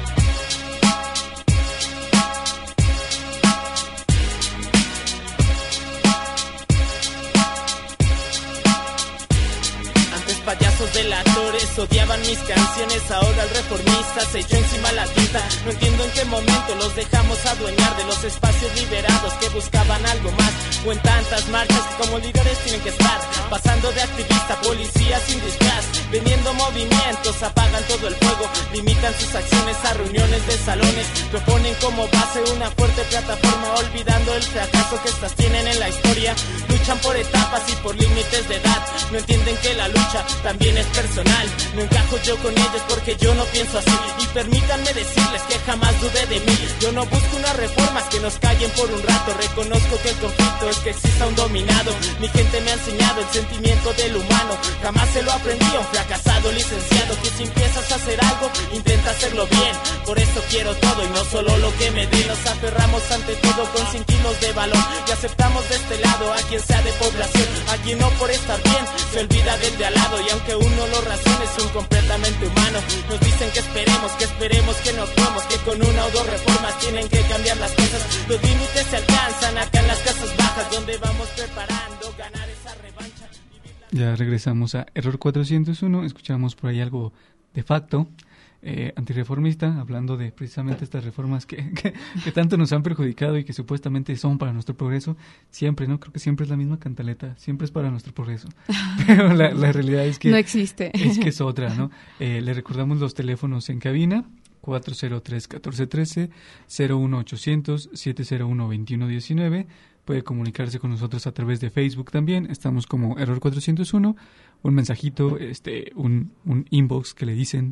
Payasos delatores odiaban mis canciones, ahora el reformista se echó encima la tinta. No entiendo en qué momento los dejamos adueñar de los espacios liberados que buscaban algo más, o en tantas marchas que como líderes tienen que estar, pasando de activista a policía sin disfraz, vendiendo movimientos, apagan todo el fuego, limitan sus acciones a reuniones de salones, proponen como base una fuerte plataforma, olvidando el fracaso que estas tienen en la historia. Luchan por etapas y por límites de edad, no entienden que la lucha también es personal. No encajo yo con ellos porque yo no pienso así, y permítanme decirles que jamás dudé de mí. Yo no busco unas reformas que nos callen por un rato, reconozco que el conflicto es que exista un dominado. Mi gente me ha enseñado el sentimiento del humano, jamás se lo aprendí a un fracasado licenciado, que si empiezas a hacer algo, intenta hacerlo bien. Por eso quiero todo y no solo lo que me den. Nos aferramos ante todo con cien kilos de valor, y aceptamos de este lado a quien sea de población, a quien no por estar bien se olvida del de al lado. Y aunque uno lo razone, es un completamente humano. Nos dicen que esperemos, que esperemos, que no actuemos, que con una o dos reformas tienen que cambiar las cosas. Los límites se alcanzan acá en las casas bajas, donde vamos preparando ganar esa revancha. Ya regresamos a Error cuatrocientos uno, escuchamos por ahí algo de facto, eh, antirreformista, hablando de precisamente estas reformas que, que, que tanto nos han perjudicado y que supuestamente son para nuestro progreso. Siempre, ¿no? Creo que siempre es la misma cantaleta, siempre es para nuestro progreso. Pero la, la realidad es que... No existe. Es que es otra, ¿no? Eh, le recordamos los teléfonos en cabina, cuatro cero tres, uno cuatro uno tres, cero uno ochocientos, siete cero uno, veintiuno diecinueve. Puede comunicarse con nosotros a través de Facebook también. Estamos como Error cuatrocientos uno. Un mensajito, este, un, un inbox que le dicen.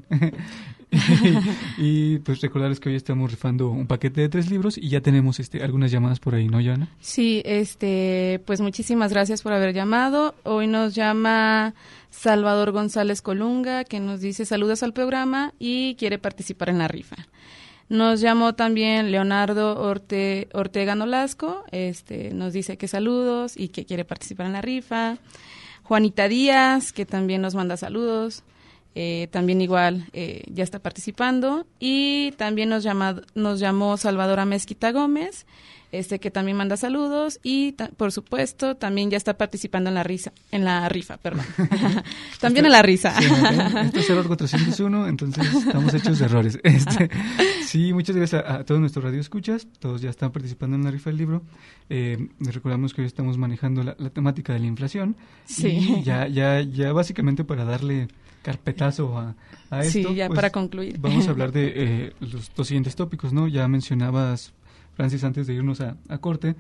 y, y pues recordarles que hoy estamos rifando un paquete de tres libros y ya tenemos este algunas llamadas por ahí, ¿no, Joana? Sí, este, pues muchísimas gracias por haber llamado. Hoy nos llama Salvador González Colunga, que nos dice saludos al programa y quiere participar en la rifa. Nos llamó también Leonardo Orte, Ortega Nolasco, este, nos dice que saludos y que quiere participar en la rifa. Juanita Díaz, que también nos manda saludos, eh, también igual eh, ya está participando. Y también nos, llama, nos llamó Salvadora Mezquita Gómez, este que también manda saludos y ta- por supuesto también ya está participando en la risa, en la rifa, perdón. También en la risa. Sí, ¿no? Esto es Error cuatrocientos uno, entonces estamos hechos de errores. Este, sí, muchas gracias a, a todos nuestros radioescuchas, todos ya están participando en la rifa del libro. Eh, les recordamos que hoy estamos manejando la, la temática de la inflación. Sí. Y ya, ya, ya básicamente para darle carpetazo a, a esto. Sí, ya pues, para concluir. Vamos a hablar de eh, los dos siguientes tópicos, ¿no? Ya mencionabas, Francis, antes de irnos a, a corte,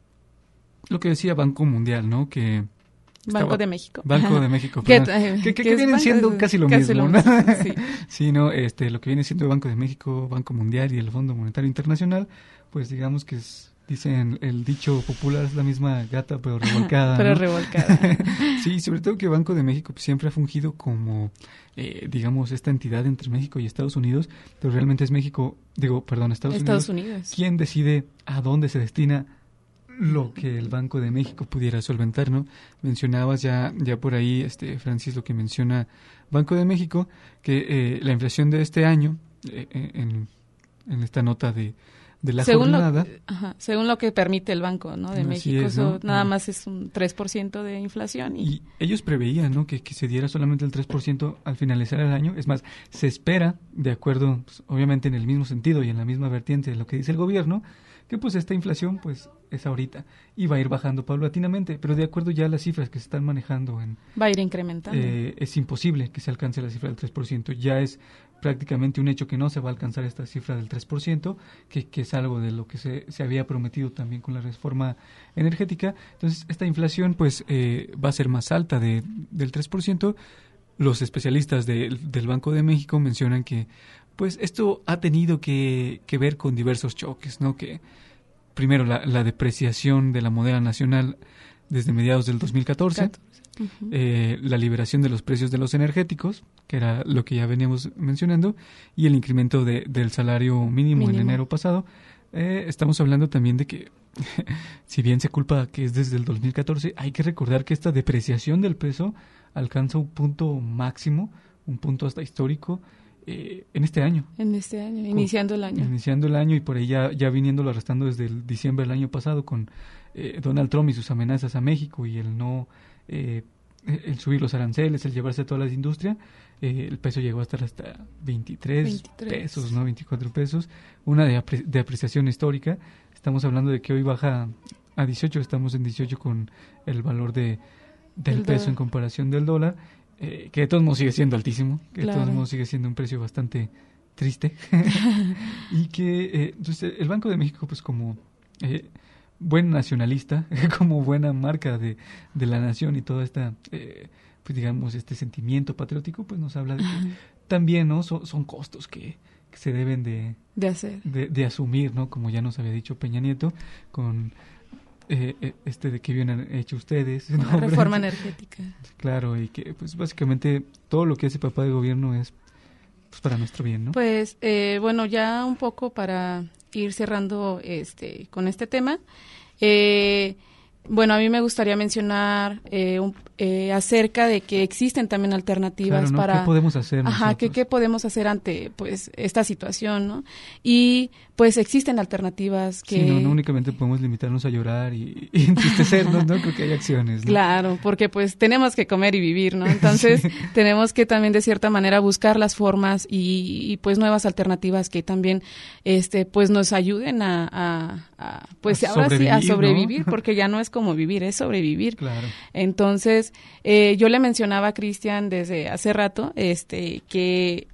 lo que decía Banco Mundial, ¿no? Que Banco estaba, de México. Banco de México. que, que, que, que que vienen siendo de, casi lo casi mismo, lo ¿no? mismo, sí. Sí, no, este, lo que viene siendo Banco de México, Banco Mundial y el Fondo Monetario Internacional, pues digamos que es, dicen el dicho popular, es la misma gata pero revolcada. Pero ¿no? revolcada. Sí, sobre todo que Banco de México pues, siempre ha fungido como, eh, digamos, esta entidad entre México y Estados Unidos, pero realmente es México, digo, perdón, Estados, Estados Unidos, Unidos, quien decide a dónde se destina lo que el Banco de México pudiera solventar, ¿no? Mencionabas ya, ya por ahí, este, Francis, lo que menciona Banco de México, que eh, la inflación de este año, eh, en, en esta nota de de la según jornada. Lo, ajá, según lo que permite el Banco, ¿no? de Así México, es, ¿no? eso nada Ah. más es un tres por ciento de inflación. Y, y ellos preveían, ¿no? que, que se diera solamente el tres por ciento al finalizar el año. Es más, se espera, de acuerdo, pues, obviamente en el mismo sentido y en la misma vertiente de lo que dice el gobierno, que pues esta inflación pues es ahorita y va a ir bajando paulatinamente, pero de acuerdo ya a las cifras que se están manejando en... Va a ir incrementando. Eh, es imposible que se alcance la cifra del tres por ciento. Ya es prácticamente un hecho que no se va a alcanzar esta cifra del tres por ciento, que, que es algo de lo que se, se había prometido también con la reforma energética. Entonces, esta inflación pues eh, va a ser más alta de, del tres por ciento. Los especialistas de, del Banco de México mencionan que pues esto ha tenido que, que ver con diversos choques, ¿no? Que primero la, la depreciación de la moneda nacional desde mediados del dos mil catorce, uh-huh. eh, la liberación de los precios de los energéticos, que era lo que ya veníamos mencionando, y el incremento de, del salario mínimo, mínimo en enero pasado. Eh, estamos hablando también de que, si bien se culpa que es desde el dos mil catorce, hay que recordar que esta depreciación del peso alcanza un punto máximo, un punto hasta histórico, eh, en este año. En este año, con, iniciando el año. Iniciando el año y por ahí ya, ya viniéndolo arrastrando desde el diciembre del año pasado con eh, Donald Trump y sus amenazas a México y el no, eh, el subir los aranceles, el llevarse toda la industria. Eh, el peso llegó a estar hasta veintitrés, veintitrés pesos, ¿no? veinticuatro pesos, una de, apre- de apreciación histórica. Estamos hablando de que hoy baja a dieciocho, estamos en dieciocho con el valor de del el peso dólar en comparación del dólar, eh, que de todos modos sigue siendo altísimo, que claro. de todos modos sigue siendo un precio bastante triste. Y que eh, entonces el Banco de México, pues como eh, buen nacionalista, como buena marca de, de la nación y toda esta... Eh, pues digamos, este sentimiento patriótico, pues nos habla de que uh-huh. también, ¿no? Son, son costos que, que se deben de... De hacer. De, de asumir, ¿no? Como ya nos había dicho Peña Nieto, con eh, este de que habían hecho ustedes. ¿no? La reforma energética. Claro, y que pues básicamente todo lo que hace papá de gobierno es pues para nuestro bien, ¿no? Pues, eh, bueno, ya un poco para ir cerrando este con este tema, eh... Bueno, a mí me gustaría mencionar eh, un, eh, acerca de que existen también alternativas claro, ¿no? para... ¿Qué podemos hacer Ajá, ¿qué, ¿qué podemos hacer ante pues esta situación, no? Y pues existen alternativas que... Sí, no, no únicamente podemos limitarnos a llorar y, y entristecernos, ¿no? Creo que hay acciones, ¿no? Claro, porque pues tenemos que comer y vivir, ¿no? Entonces sí. tenemos que también de cierta manera buscar las formas y, y pues nuevas alternativas que también este pues nos ayuden a, a, a pues a ahora sí a sobrevivir, ¿no? Porque ya no es como vivir, es sobrevivir. Claro. Entonces, eh, yo le mencionaba a Cristian desde hace rato este que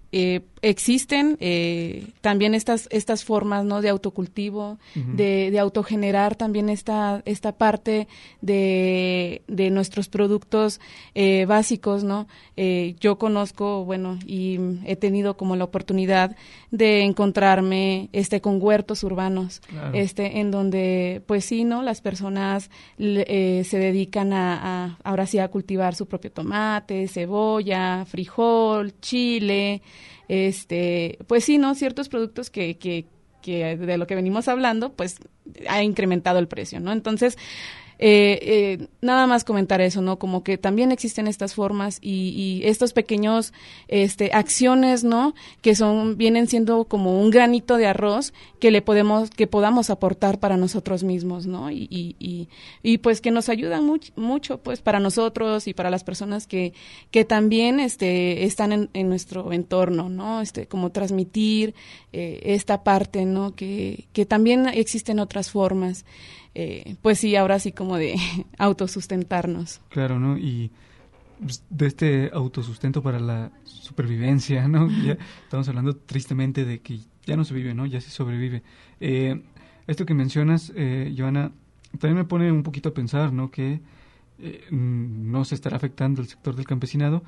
eh, existen eh, también estas estas formas, ¿no?, de autocultivo, uh-huh. de, de autogenerar también esta esta parte de, de nuestros productos eh, básicos, ¿no? Eh, yo conozco, bueno, y he tenido como la oportunidad de encontrarme este con huertos urbanos, claro. este en donde, pues sí, ¿no?, las personas eh, se dedican a, a ahora sí a cultivar su propio tomate, cebolla, frijol, chile, este, pues sí, ¿no?, ciertos productos que, que, que de lo que venimos hablando, pues ha incrementado el precio, ¿no? Entonces, eh, eh, nada más comentar eso, ¿no? Como que también existen estas formas y, y estos pequeños, este, acciones, ¿no?, que son, vienen siendo como un granito de arroz que le podemos, que podamos aportar para nosotros mismos, ¿no? Y, y, y, y pues que nos ayudan much, mucho, pues, para nosotros y para las personas que, que también, este, están en, en nuestro entorno, ¿no? Este, como transmitir, eh, esta parte, ¿no?, que, que también existen otras formas. Eh, pues sí, ahora sí como de autosustentarnos. Claro, ¿no? Y de este autosustento para la supervivencia, ¿no? Ya estamos hablando tristemente de que ya no se vive, ¿no? Ya se sobrevive. Eh, esto que mencionas, eh, Joana, también me pone un poquito a pensar, ¿no?, que eh, no se estará afectando el sector del campesinado.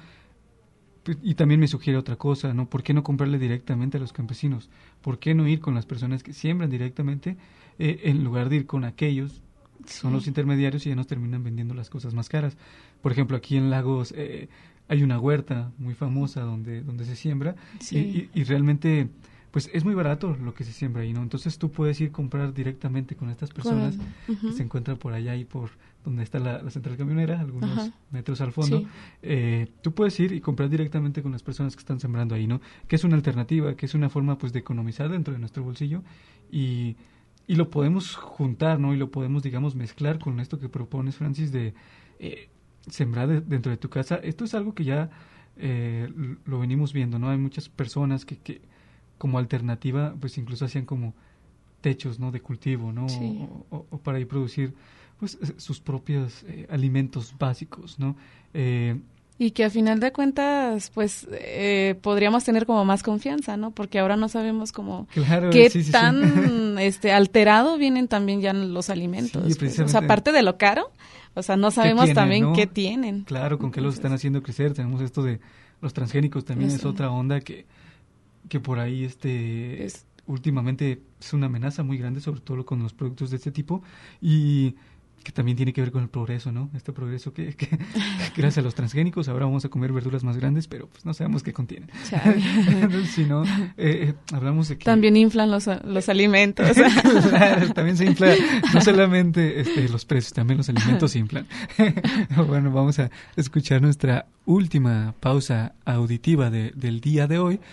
Y también me sugiere otra cosa, ¿no? ¿Por qué no comprarle directamente a los campesinos? ¿Por qué no ir con las personas que siembran directamente eh, en lugar de ir con aquellos que son sí. los intermediarios y ya nos terminan vendiendo las cosas más caras? Por ejemplo, aquí en Lagos eh, hay una huerta muy famosa donde, donde se siembra sí. y, y, y realmente pues es muy barato lo que se siembra ahí, ¿no? Entonces tú puedes ir a comprar directamente con estas personas uh-huh. que se encuentran por allá y por donde está la, la central camionera, algunos uh-huh. metros al fondo. Sí. Eh, tú puedes ir y comprar directamente con las personas que están sembrando ahí, ¿no? Que es una alternativa, que es una forma pues de economizar dentro de nuestro bolsillo y, y lo podemos juntar, ¿no? Y lo podemos, digamos, mezclar con esto que propones, Francis, de eh, sembrar de, dentro de tu casa. Esto es algo que ya eh, lo venimos viendo, ¿no? Hay muchas personas que, que como alternativa, pues incluso hacían como techos, ¿no?, de cultivo, ¿no? Sí. O, o, o para ir producir, pues, sus propios eh, alimentos básicos, ¿no? Eh, y que a final de cuentas, pues, eh, podríamos tener como más confianza, ¿no? Porque ahora no sabemos como claro, qué sí, sí, tan sí. este alterado vienen también ya los alimentos. Sí, pues. O sea, aparte de lo caro, o sea, no sabemos tienen, también ¿no? qué tienen. Claro, con qué los están haciendo crecer. Tenemos esto de los transgénicos también, Eso. es otra onda que que por ahí este es. últimamente es una amenaza muy grande, sobre todo con los productos de este tipo, y que también tiene que ver con el progreso, ¿no? Este progreso que, que gracias a los transgénicos ahora vamos a comer verduras más grandes, pero pues no sabemos qué contienen. Entonces, si no, eh, hablamos de que... También inflan los, los alimentos. Claro, también se inflan, no solamente este, los precios, también los alimentos se inflan. Bueno, vamos a escuchar nuestra última pausa auditiva de, del día de hoy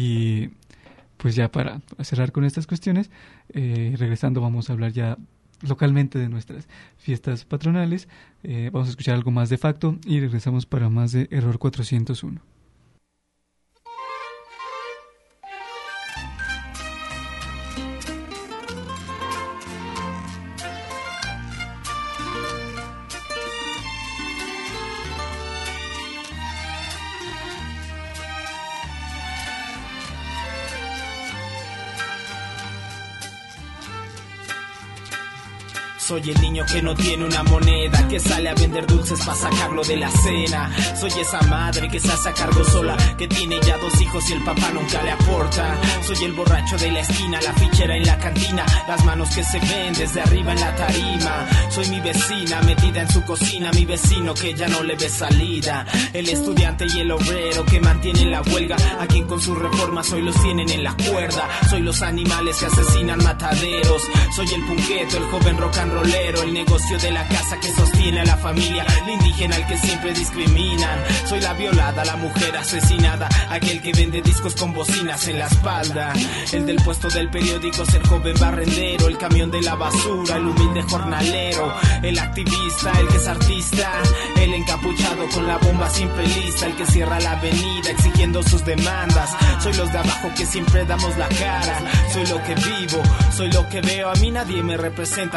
y pues ya para cerrar con estas cuestiones, eh, regresando vamos a hablar ya localmente de nuestras fiestas patronales. Eh, vamos a escuchar algo más de Facto y regresamos para más de Error cuatrocientos uno. Soy el niño que no tiene una moneda, que sale a vender dulces para sacarlo de la cena. Soy esa madre que se hace a cargo sola, que tiene ya dos hijos y el papá nunca le aporta. Soy el borracho de la esquina, la fichera en la cantina, las manos que se ven desde arriba en la tarima. Soy mi vecina metida en su cocina, mi vecino que ya no le ve salida. El estudiante y el obrero que mantienen la huelga, a quien con sus reformas hoy los tienen en la cuerda. Soy los animales que asesinan mataderos. Soy el punqueto, el joven rock and roll, el negocio de la casa que sostiene a la familia, el indígena al que siempre discriminan. Soy la violada, la mujer asesinada, aquel que vende discos con bocinas en la espalda. El del puesto del periódico, el joven barrendero, el camión de la basura, el humilde jornalero, el activista, el que es artista, el encapuchado con la bomba siempre lista, el que cierra la avenida exigiendo sus demandas. Soy los de abajo que siempre damos la cara, soy lo que vivo, soy lo que veo, a mí nadie me representa, a mí me representa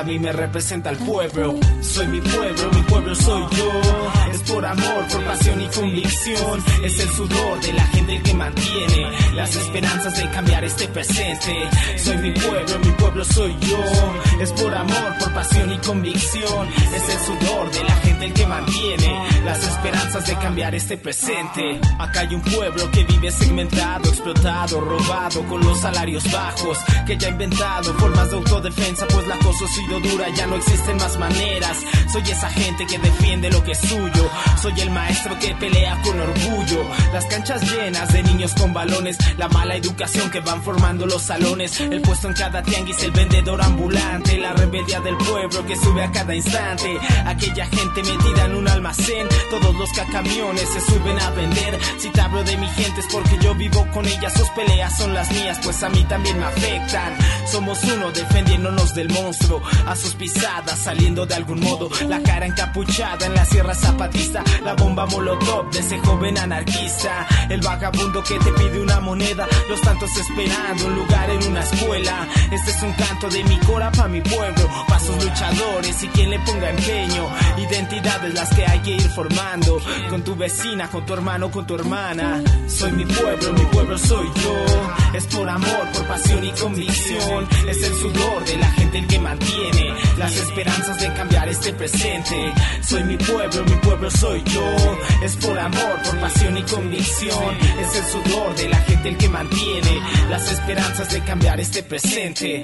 representa al pueblo. Soy mi pueblo, mi pueblo soy yo. Es por amor, por pasión y convicción. Es el sudor de la gente el que mantiene las esperanzas de cambiar este presente. Soy mi pueblo, mi pueblo soy yo. Es por amor, por pasión y convicción. Es el sudor de la gente el que mantiene las esperanzas de cambiar este presente. Acá hay un pueblo que vive segmentado, explotado, robado, con los salarios bajos, que ya ha inventado formas de autodefensa, pues la cosa ha sido dura, ya no existen más maneras. Soy esa gente que defiende lo que es suyo. Soy el maestro que pelea con orgullo. Las canchas llenas de niños con balones, la mala educación que van formando los salones, el puesto en cada tianguis, el vendedor ambulante, la rebeldía del pueblo que sube a cada instante. Aquella gente metida en un almacén, todos los cacamiones se suben a vender. Si te hablo de mi gente es porque yo vivo con ellas, sus peleas son las mías, pues a mí también me afectan. Somos uno defendiéndonos del monstruo, a sus pisadas saliendo de algún modo. La cara encapuchada en la sierra zapatista, la bomba molotov de ese joven anarquista. El vagabundo que te pide una moneda, los tantos esperando un lugar en una escuela. Este es un canto de mi cora pa' mi pueblo, pa' sus luchadores y quien le ponga empeño. Identidades las que hay que ir formando, con tu vecina, con tu hermano, con tu hermana. Soy mi pueblo, mi pueblo soy yo. Es por amor, por pasión y convicción. Es el sudor de la gente el que mantiene las esperanzas de cambiar este presente. Soy mi pueblo, mi pueblo soy yo. Es por amor, por pasión y convicción. Es el sudor de la gente el que mantiene las esperanzas de cambiar este presente.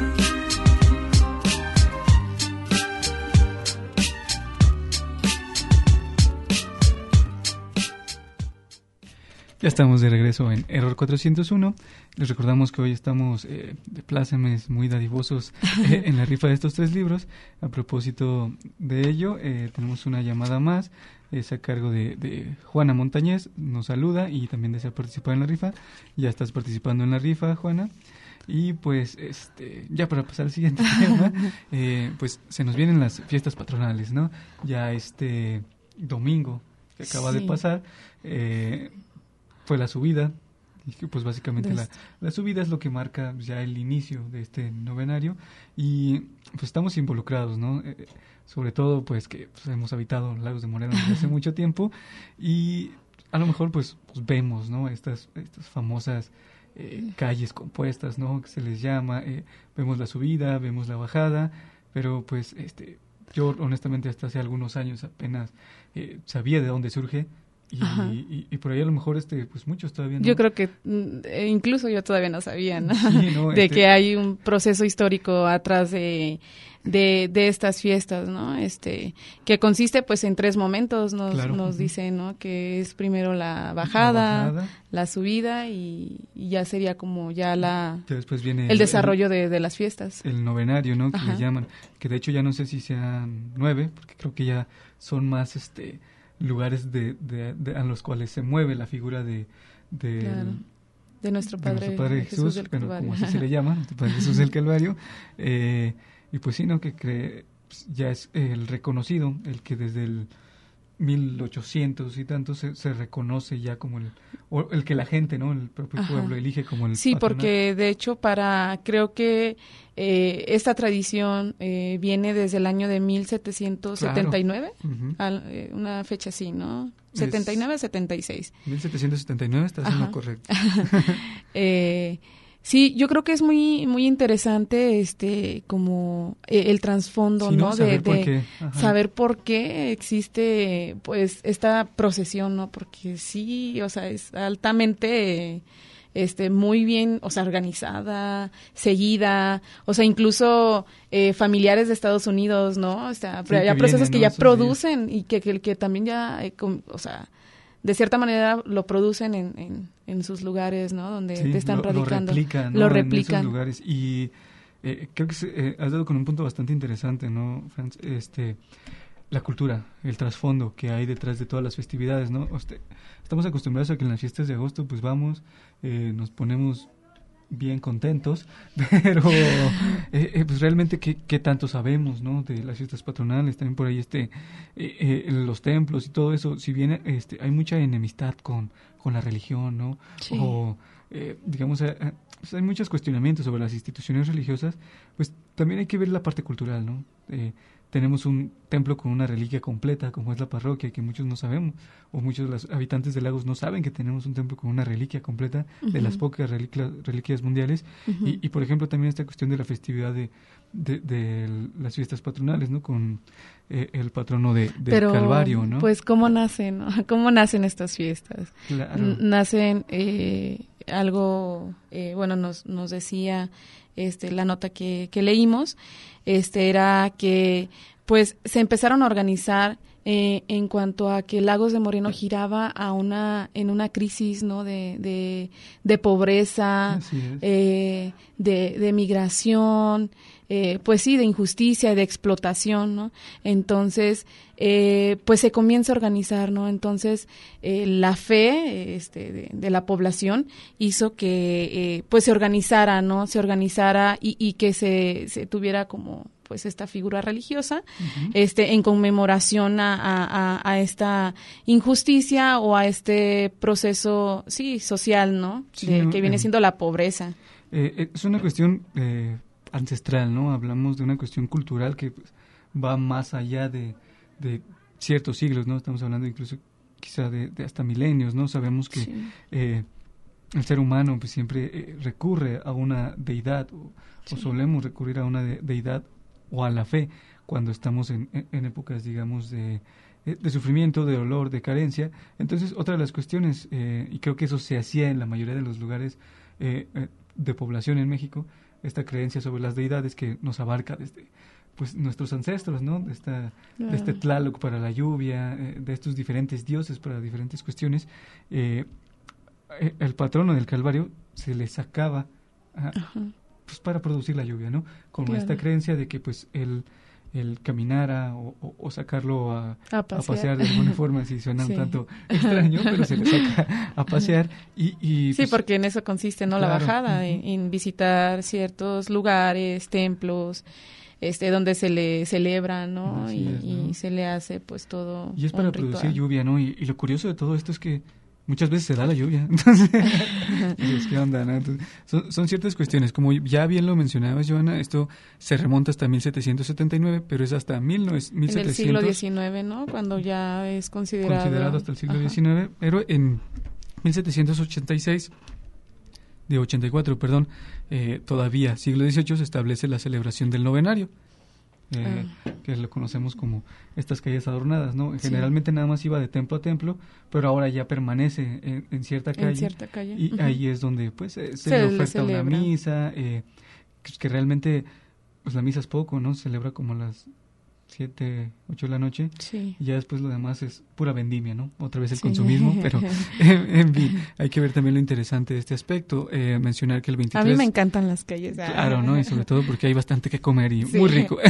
Ya estamos de regreso en Error cuatrocientos uno. Les recordamos que hoy estamos eh, de plácemes muy dadivosos eh, en la rifa de estos tres libros. A propósito de ello, eh, tenemos una llamada más. Es a cargo de, de Juana Montañez. Nos saluda y también desea participar en la rifa. Ya estás participando en la rifa, Juana. Y pues, este, ya para pasar al siguiente tema, eh, pues se nos vienen las fiestas patronales, ¿no? Ya este domingo que acaba sí. de pasar, eh, fue la subida, y pues básicamente la, la subida es lo que marca ya el inicio de este novenario, y pues estamos involucrados, ¿no? Eh, sobre todo pues que pues, hemos habitado Lagos de Moreno desde hace mucho tiempo, y a lo mejor pues, pues vemos, ¿no? Estas, estas famosas eh, calles compuestas, ¿no? Que se les llama, eh, vemos la subida, vemos la bajada, pero pues este yo honestamente hasta hace algunos años apenas eh, sabía de dónde surge. Y, y, y por ahí a lo mejor este pues muchos todavía no. Yo creo que eh, incluso yo todavía no sabía, ¿no? Sí, ¿no? de este... que hay un proceso histórico atrás de, de de estas fiestas, ¿no? Este que consiste pues en tres momentos, nos claro. nos uh-huh. dicen, ¿no? Que es primero la bajada, la, bajada. la subida y, y ya sería como ya la ya después viene el, el desarrollo el, de, de las fiestas. El novenario, ¿no? Que Ajá. le llaman, que de hecho ya no sé si sean nueve, porque creo que ya son más este lugares de, de, de a los cuales se mueve la figura de de, claro. de nuestro Padre, de nuestro padre Jesús, Jesús del bueno, Calvario. como así se le llama, nuestro Padre Jesús del Calvario, eh, y pues sí, ¿no? Que cree, pues, ya es el reconocido, el que desde el mil ochocientos y tanto se, se reconoce ya como el o el que la gente, ¿no? El propio Ajá. pueblo elige como el sí, patronal. Porque de hecho para creo que eh, esta tradición eh, viene desde el año de mil setecientos setenta y nueve, claro. uh-huh. al, eh, una fecha así, ¿no? setenta y nueve a setenta y seis. mil setecientos setenta y nueve, estás en lo correcto. eh, Sí, yo creo que es muy muy interesante este como eh, el trasfondo, sí, ¿no? ¿no? Saber de, por de qué. saber por qué existe pues esta procesión, ¿no? Porque sí, o sea, es altamente este muy bien, o sea, organizada, seguida, o sea, incluso eh, familiares de Estados Unidos, ¿no? O sea, sí, hay procesos vienen, que ¿no? ya Esos producen días. y que, que que también ya eh, com, o sea, de cierta manera lo producen en, en, en sus lugares, ¿no? Donde sí, te están lo, radicando. Lo replican, ¿no? Lo replican. En esos lugares. Y eh, creo que se, eh, has dado con un punto bastante interesante, ¿no, Franz? Este, la cultura, el trasfondo que hay detrás de todas las festividades, ¿no? Usted, estamos acostumbrados a que en las fiestas de agosto, pues vamos, eh, nos ponemos bien contentos, pero eh, eh, pues realmente qué, qué tanto sabemos, ¿no? De las fiestas patronales, también por ahí este eh, eh, los templos y todo eso, si bien este hay mucha enemistad con, con la religión, ¿no? Sí. O eh, digamos eh, pues hay muchos cuestionamientos sobre las instituciones religiosas, pues también hay que ver la parte cultural, ¿no? Eh, tenemos un templo con una reliquia completa, como es la parroquia, que muchos no sabemos, o muchos de los habitantes de Lagos no saben que tenemos un templo con una reliquia completa, uh-huh. de las pocas reliquias, reliquias mundiales. Uh-huh. Y, y, por ejemplo, también esta cuestión de la festividad de, de, de las fiestas patronales, ¿no? Con eh, el patrono de, del Pero, Calvario, ¿no? Pues, ¿cómo nacen, no? ¿Cómo nacen estas fiestas? Claro. N- nacen eh, algo, eh, bueno, nos, nos decía este, la nota que, que leímos, este era que pues se empezaron a organizar eh, en cuanto a que Lagos de Moreno giraba a una en una crisis, ¿no? de de, de pobreza, eh, de, de migración, eh, pues sí, de injusticia y de explotación, ¿no? Entonces, eh, pues se comienza a organizar, ¿no? Entonces, eh, la fe este, de, de la población hizo que eh, pues se organizara, ¿no? Se organizara y, y que se, se tuviera como pues esta figura religiosa, uh-huh. este en conmemoración a, a, a esta injusticia o a este proceso, sí, social, ¿no? Sí, de, no, que viene eh, siendo la pobreza. Eh, es una cuestión eh, ancestral, ¿no? Hablamos de una cuestión cultural que pues, va más allá de, de ciertos siglos, ¿no? Estamos hablando incluso quizá de, de hasta milenios, ¿no? Sabemos que sí. eh, el ser humano pues siempre eh, recurre a una deidad o, sí. o solemos recurrir a una de, deidad o a la fe cuando estamos en, en, en épocas, digamos, de, de sufrimiento, de dolor, de carencia. Entonces, otra de las cuestiones, eh, y creo que eso se hacía en la mayoría de los lugares eh, eh, de población en México, esta creencia sobre las deidades que nos abarca desde pues nuestros ancestros, ¿no? De, esta, yeah. de este Tlaloc para la lluvia, eh, de estos diferentes dioses para diferentes cuestiones. Eh, el patrono del Calvario se le sacaba a, pues para producir la lluvia, ¿no? Con claro. esta creencia de que pues él, él caminara o, o, o sacarlo a, a, pasear. a pasear de alguna forma, si suena sí. un tanto extraño, pero se le saca a pasear. Y, y sí, pues, porque en eso consiste, ¿no? Claro. La bajada, Uh-huh. en, en visitar ciertos lugares, templos, este donde se le celebra, ¿no? Y, es, ¿no? y se le hace pues todo y es para un producir ritual. lluvia, ¿no? Y, y lo curioso de todo esto es que muchas veces se da la lluvia. Entonces, ¿qué onda, no? Entonces, son, son ciertas cuestiones. Como ya bien lo mencionabas, Joana, esto se remonta hasta mil setecientos setenta y nueve, pero es hasta mil setecientos. En el siglo diecinueve, ¿no? Cuando ya es considerado... Considerado hasta el siglo diecinueve, pero en mil setecientos ochenta y seis, de ochenta y cuatro, perdón, eh, todavía siglo dieciocho se establece la celebración del novenario. Eh, ah. que lo conocemos como estas calles adornadas, ¿no? Sí. Generalmente nada más iba de templo a templo, pero ahora ya permanece en, en cierta calle. En cierta calle. Y uh-huh. ahí es donde pues eh, se, se le oferta le una misa, eh, que, que realmente pues la misa es poco, ¿no? Se celebra como a las siete, ocho de la noche. Sí. Y ya después lo demás es pura vendimia, ¿no? Otra vez el sí. consumismo, pero en, en fin, hay que ver también lo interesante de este aspecto. Eh, mencionar que el veintitrés... A mí me encantan las calles. Claro, ¿no? Y sobre todo porque hay bastante que comer y sí. muy rico.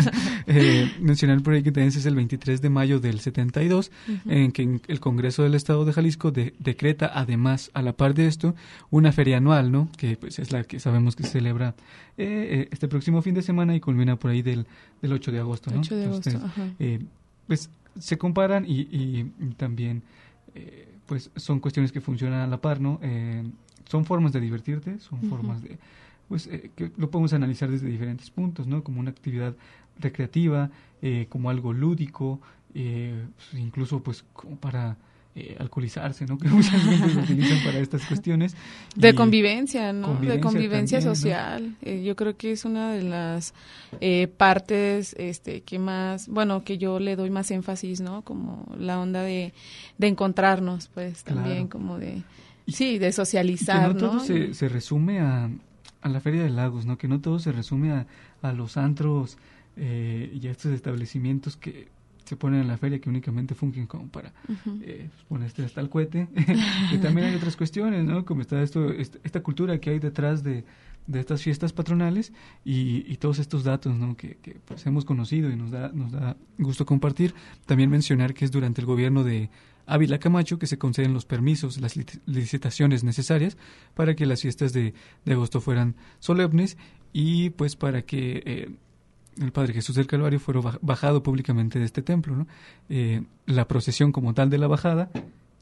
eh, mencionar por ahí que también es el veintitrés de mayo del setenta y dos, uh-huh. en que el Congreso del Estado de Jalisco de, decreta, además, a la par de esto, una feria anual, ¿no? Que pues es la que sabemos que se celebra eh, este próximo fin de semana y culmina por ahí del, del ocho de agosto, ¿no? ocho de agosto, Entonces, ajá. Eh, pues se comparan y, y, y también eh, pues son cuestiones que funcionan a la par, ¿no? Eh, son formas de divertirte, son uh-huh. formas de pues eh, que lo podemos analizar desde diferentes puntos, ¿no? Como una actividad recreativa, eh, como algo lúdico, eh, pues, incluso pues como para eh, alcoholizarse, ¿no? Que muchas veces lo utilizan para estas cuestiones. De y convivencia, ¿no? convivencia de convivencia también, social. ¿no? Eh, yo creo que es una de las eh, partes este, que más, bueno, que yo le doy más énfasis, ¿no? Como la onda de, de encontrarnos, pues, también, claro. como de, y, sí, de socializar, y que no, ¿no? todo se, se resume a, a la Feria de Lagos, ¿no? Que no todo se resume a, a los antros eh, y a estos establecimientos que se ponen en la feria que únicamente fungen como para uh-huh. eh, ponerte hasta el cohete. Que también hay otras cuestiones, ¿no? Como está esto, esta, esta cultura que hay detrás de, de estas fiestas patronales y, y todos estos datos, ¿no? Que, que pues hemos conocido y nos da, nos da gusto compartir. También mencionar que es durante el gobierno de Ávila Camacho que se conceden los permisos, las licitaciones necesarias para que las fiestas de, de agosto fueran solemnes y pues para que eh, el Padre Jesús del Calvario fuera bajado públicamente de este templo, ¿no? Eh, la procesión como tal de la bajada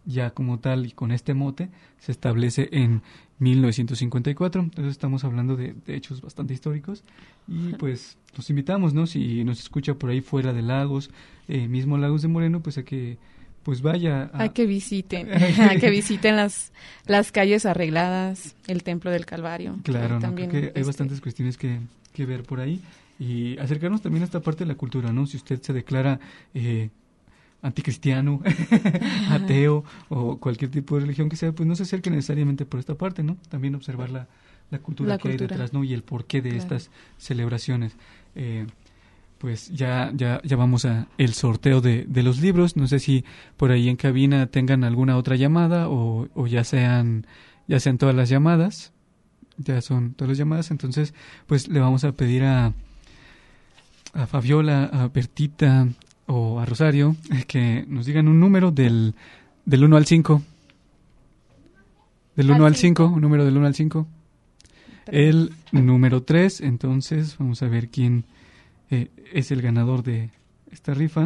ya como tal y con este mote se establece en mil novecientos cincuenta y cuatro. Entonces estamos hablando de, de hechos bastante históricos y pues los invitamos, ¿no? Si nos escucha por ahí fuera de Lagos, eh, mismo Lagos de Moreno, pues a que pues vaya a, a que visiten, a que visiten las las calles arregladas, el Templo del Calvario. Claro, ¿no? También, Creo que hay este... bastantes cuestiones que, que ver por ahí y acercarnos también a esta parte de la cultura, ¿no? Si usted se declara eh, anticristiano, ateo o cualquier tipo de religión que sea, pues no se acerque necesariamente por esta parte, ¿no? También observar la, la cultura la que cultura. hay detrás, ¿no? Y el porqué de Claro. estas celebraciones. Eh, pues ya ya ya vamos a el sorteo de, de los libros. No sé si por ahí en cabina tengan alguna otra llamada o, o ya sean ya sean todas las llamadas. Ya son todas las llamadas, entonces pues le vamos a pedir a a Fabiola, a Bertita o a Rosario que nos digan un número del del uno al cinco. Del uno al cinco, un número del uno al cinco. El número tres, entonces vamos a ver quién eh, es el ganador de esta rifa.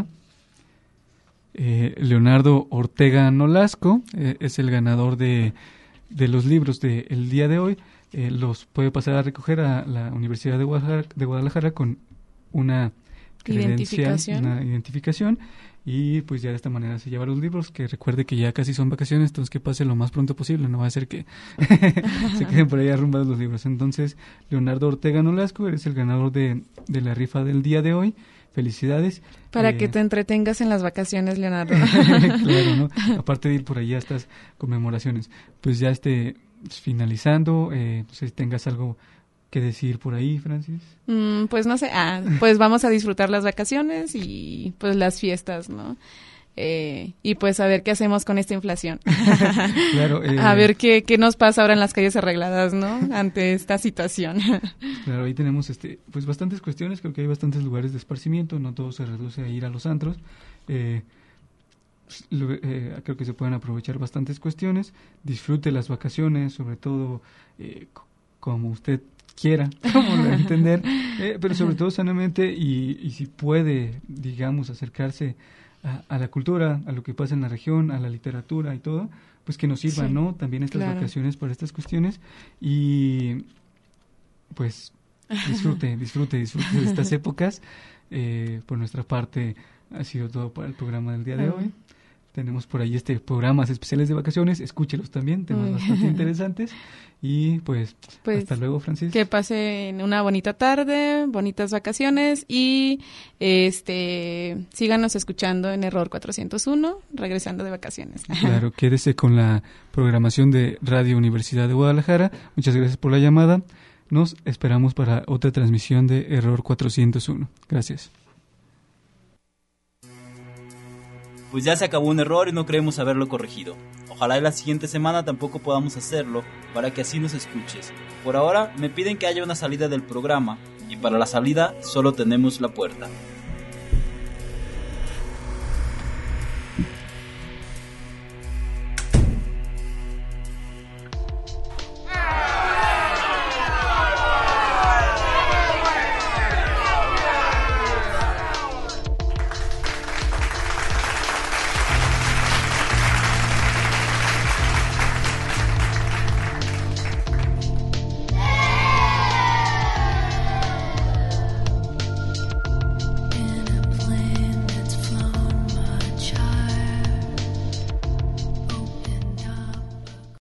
Eh, Leonardo Ortega Nolasco eh, es el ganador de, de los libros del día de hoy. Eh, los puede pasar a recoger a la Universidad de Guadalajara, de Guadalajara con una credencial, Identificación. una identificación, y pues ya de esta manera se lleva los libros, que recuerde que ya casi son vacaciones, entonces que pase lo más pronto posible, no va a ser que se queden por ahí arrumbados los libros. Entonces, Leonardo Ortega Nolasco, eres el ganador de, de la rifa del día de hoy. Felicidades. Para eh, que te entretengas en las vacaciones, Leonardo. Claro, ¿no? Aparte de ir por allá a estas conmemoraciones. Pues ya esté finalizando, eh, no sé si tengas algo que decir por ahí, Francis. Mm, pues no sé, ah, pues vamos a disfrutar las vacaciones y pues las fiestas, ¿no? Eh, y pues a ver qué hacemos con esta inflación. Claro, eh, a ver qué, qué nos pasa ahora en las calles arregladas, ¿no? Ante esta situación. Claro, ahí tenemos este, pues bastantes cuestiones, creo que hay bastantes lugares de esparcimiento, no todo se reduce a ir a los antros. Eh, lo- eh, creo que se pueden aprovechar bastantes cuestiones, disfrute las vacaciones, sobre todo eh, c- como usted quiera, como lo va a entender, eh, pero sobre todo sanamente y, y si puede, digamos, acercarse a, a la cultura, a lo que pasa en la región, a la literatura y todo, pues que nos sirvan, Sí, ¿no? También estas claro. vacaciones para estas cuestiones y pues disfrute, disfrute, disfrute de estas épocas. Eh, por nuestra parte ha sido todo para el programa del día de hoy. Tenemos por ahí este programas especiales de vacaciones, escúchelos también, temas Uy. bastante interesantes. Y pues, Pues, hasta luego, Francis. Que pasen una bonita tarde, bonitas vacaciones y este síganos escuchando en Error cuatrocientos uno, regresando de vacaciones. Claro, quédese con la programación de Radio Universidad de Guadalajara. Muchas gracias por la llamada. Nos esperamos para otra transmisión de Error cuatrocientos uno. Gracias. Pues ya se acabó un error y no creemos haberlo corregido. Ojalá en la siguiente semana tampoco podamos hacerlo para que así nos escuches. Por ahora me piden que haya una salida del programa y para la salida solo tenemos la puerta.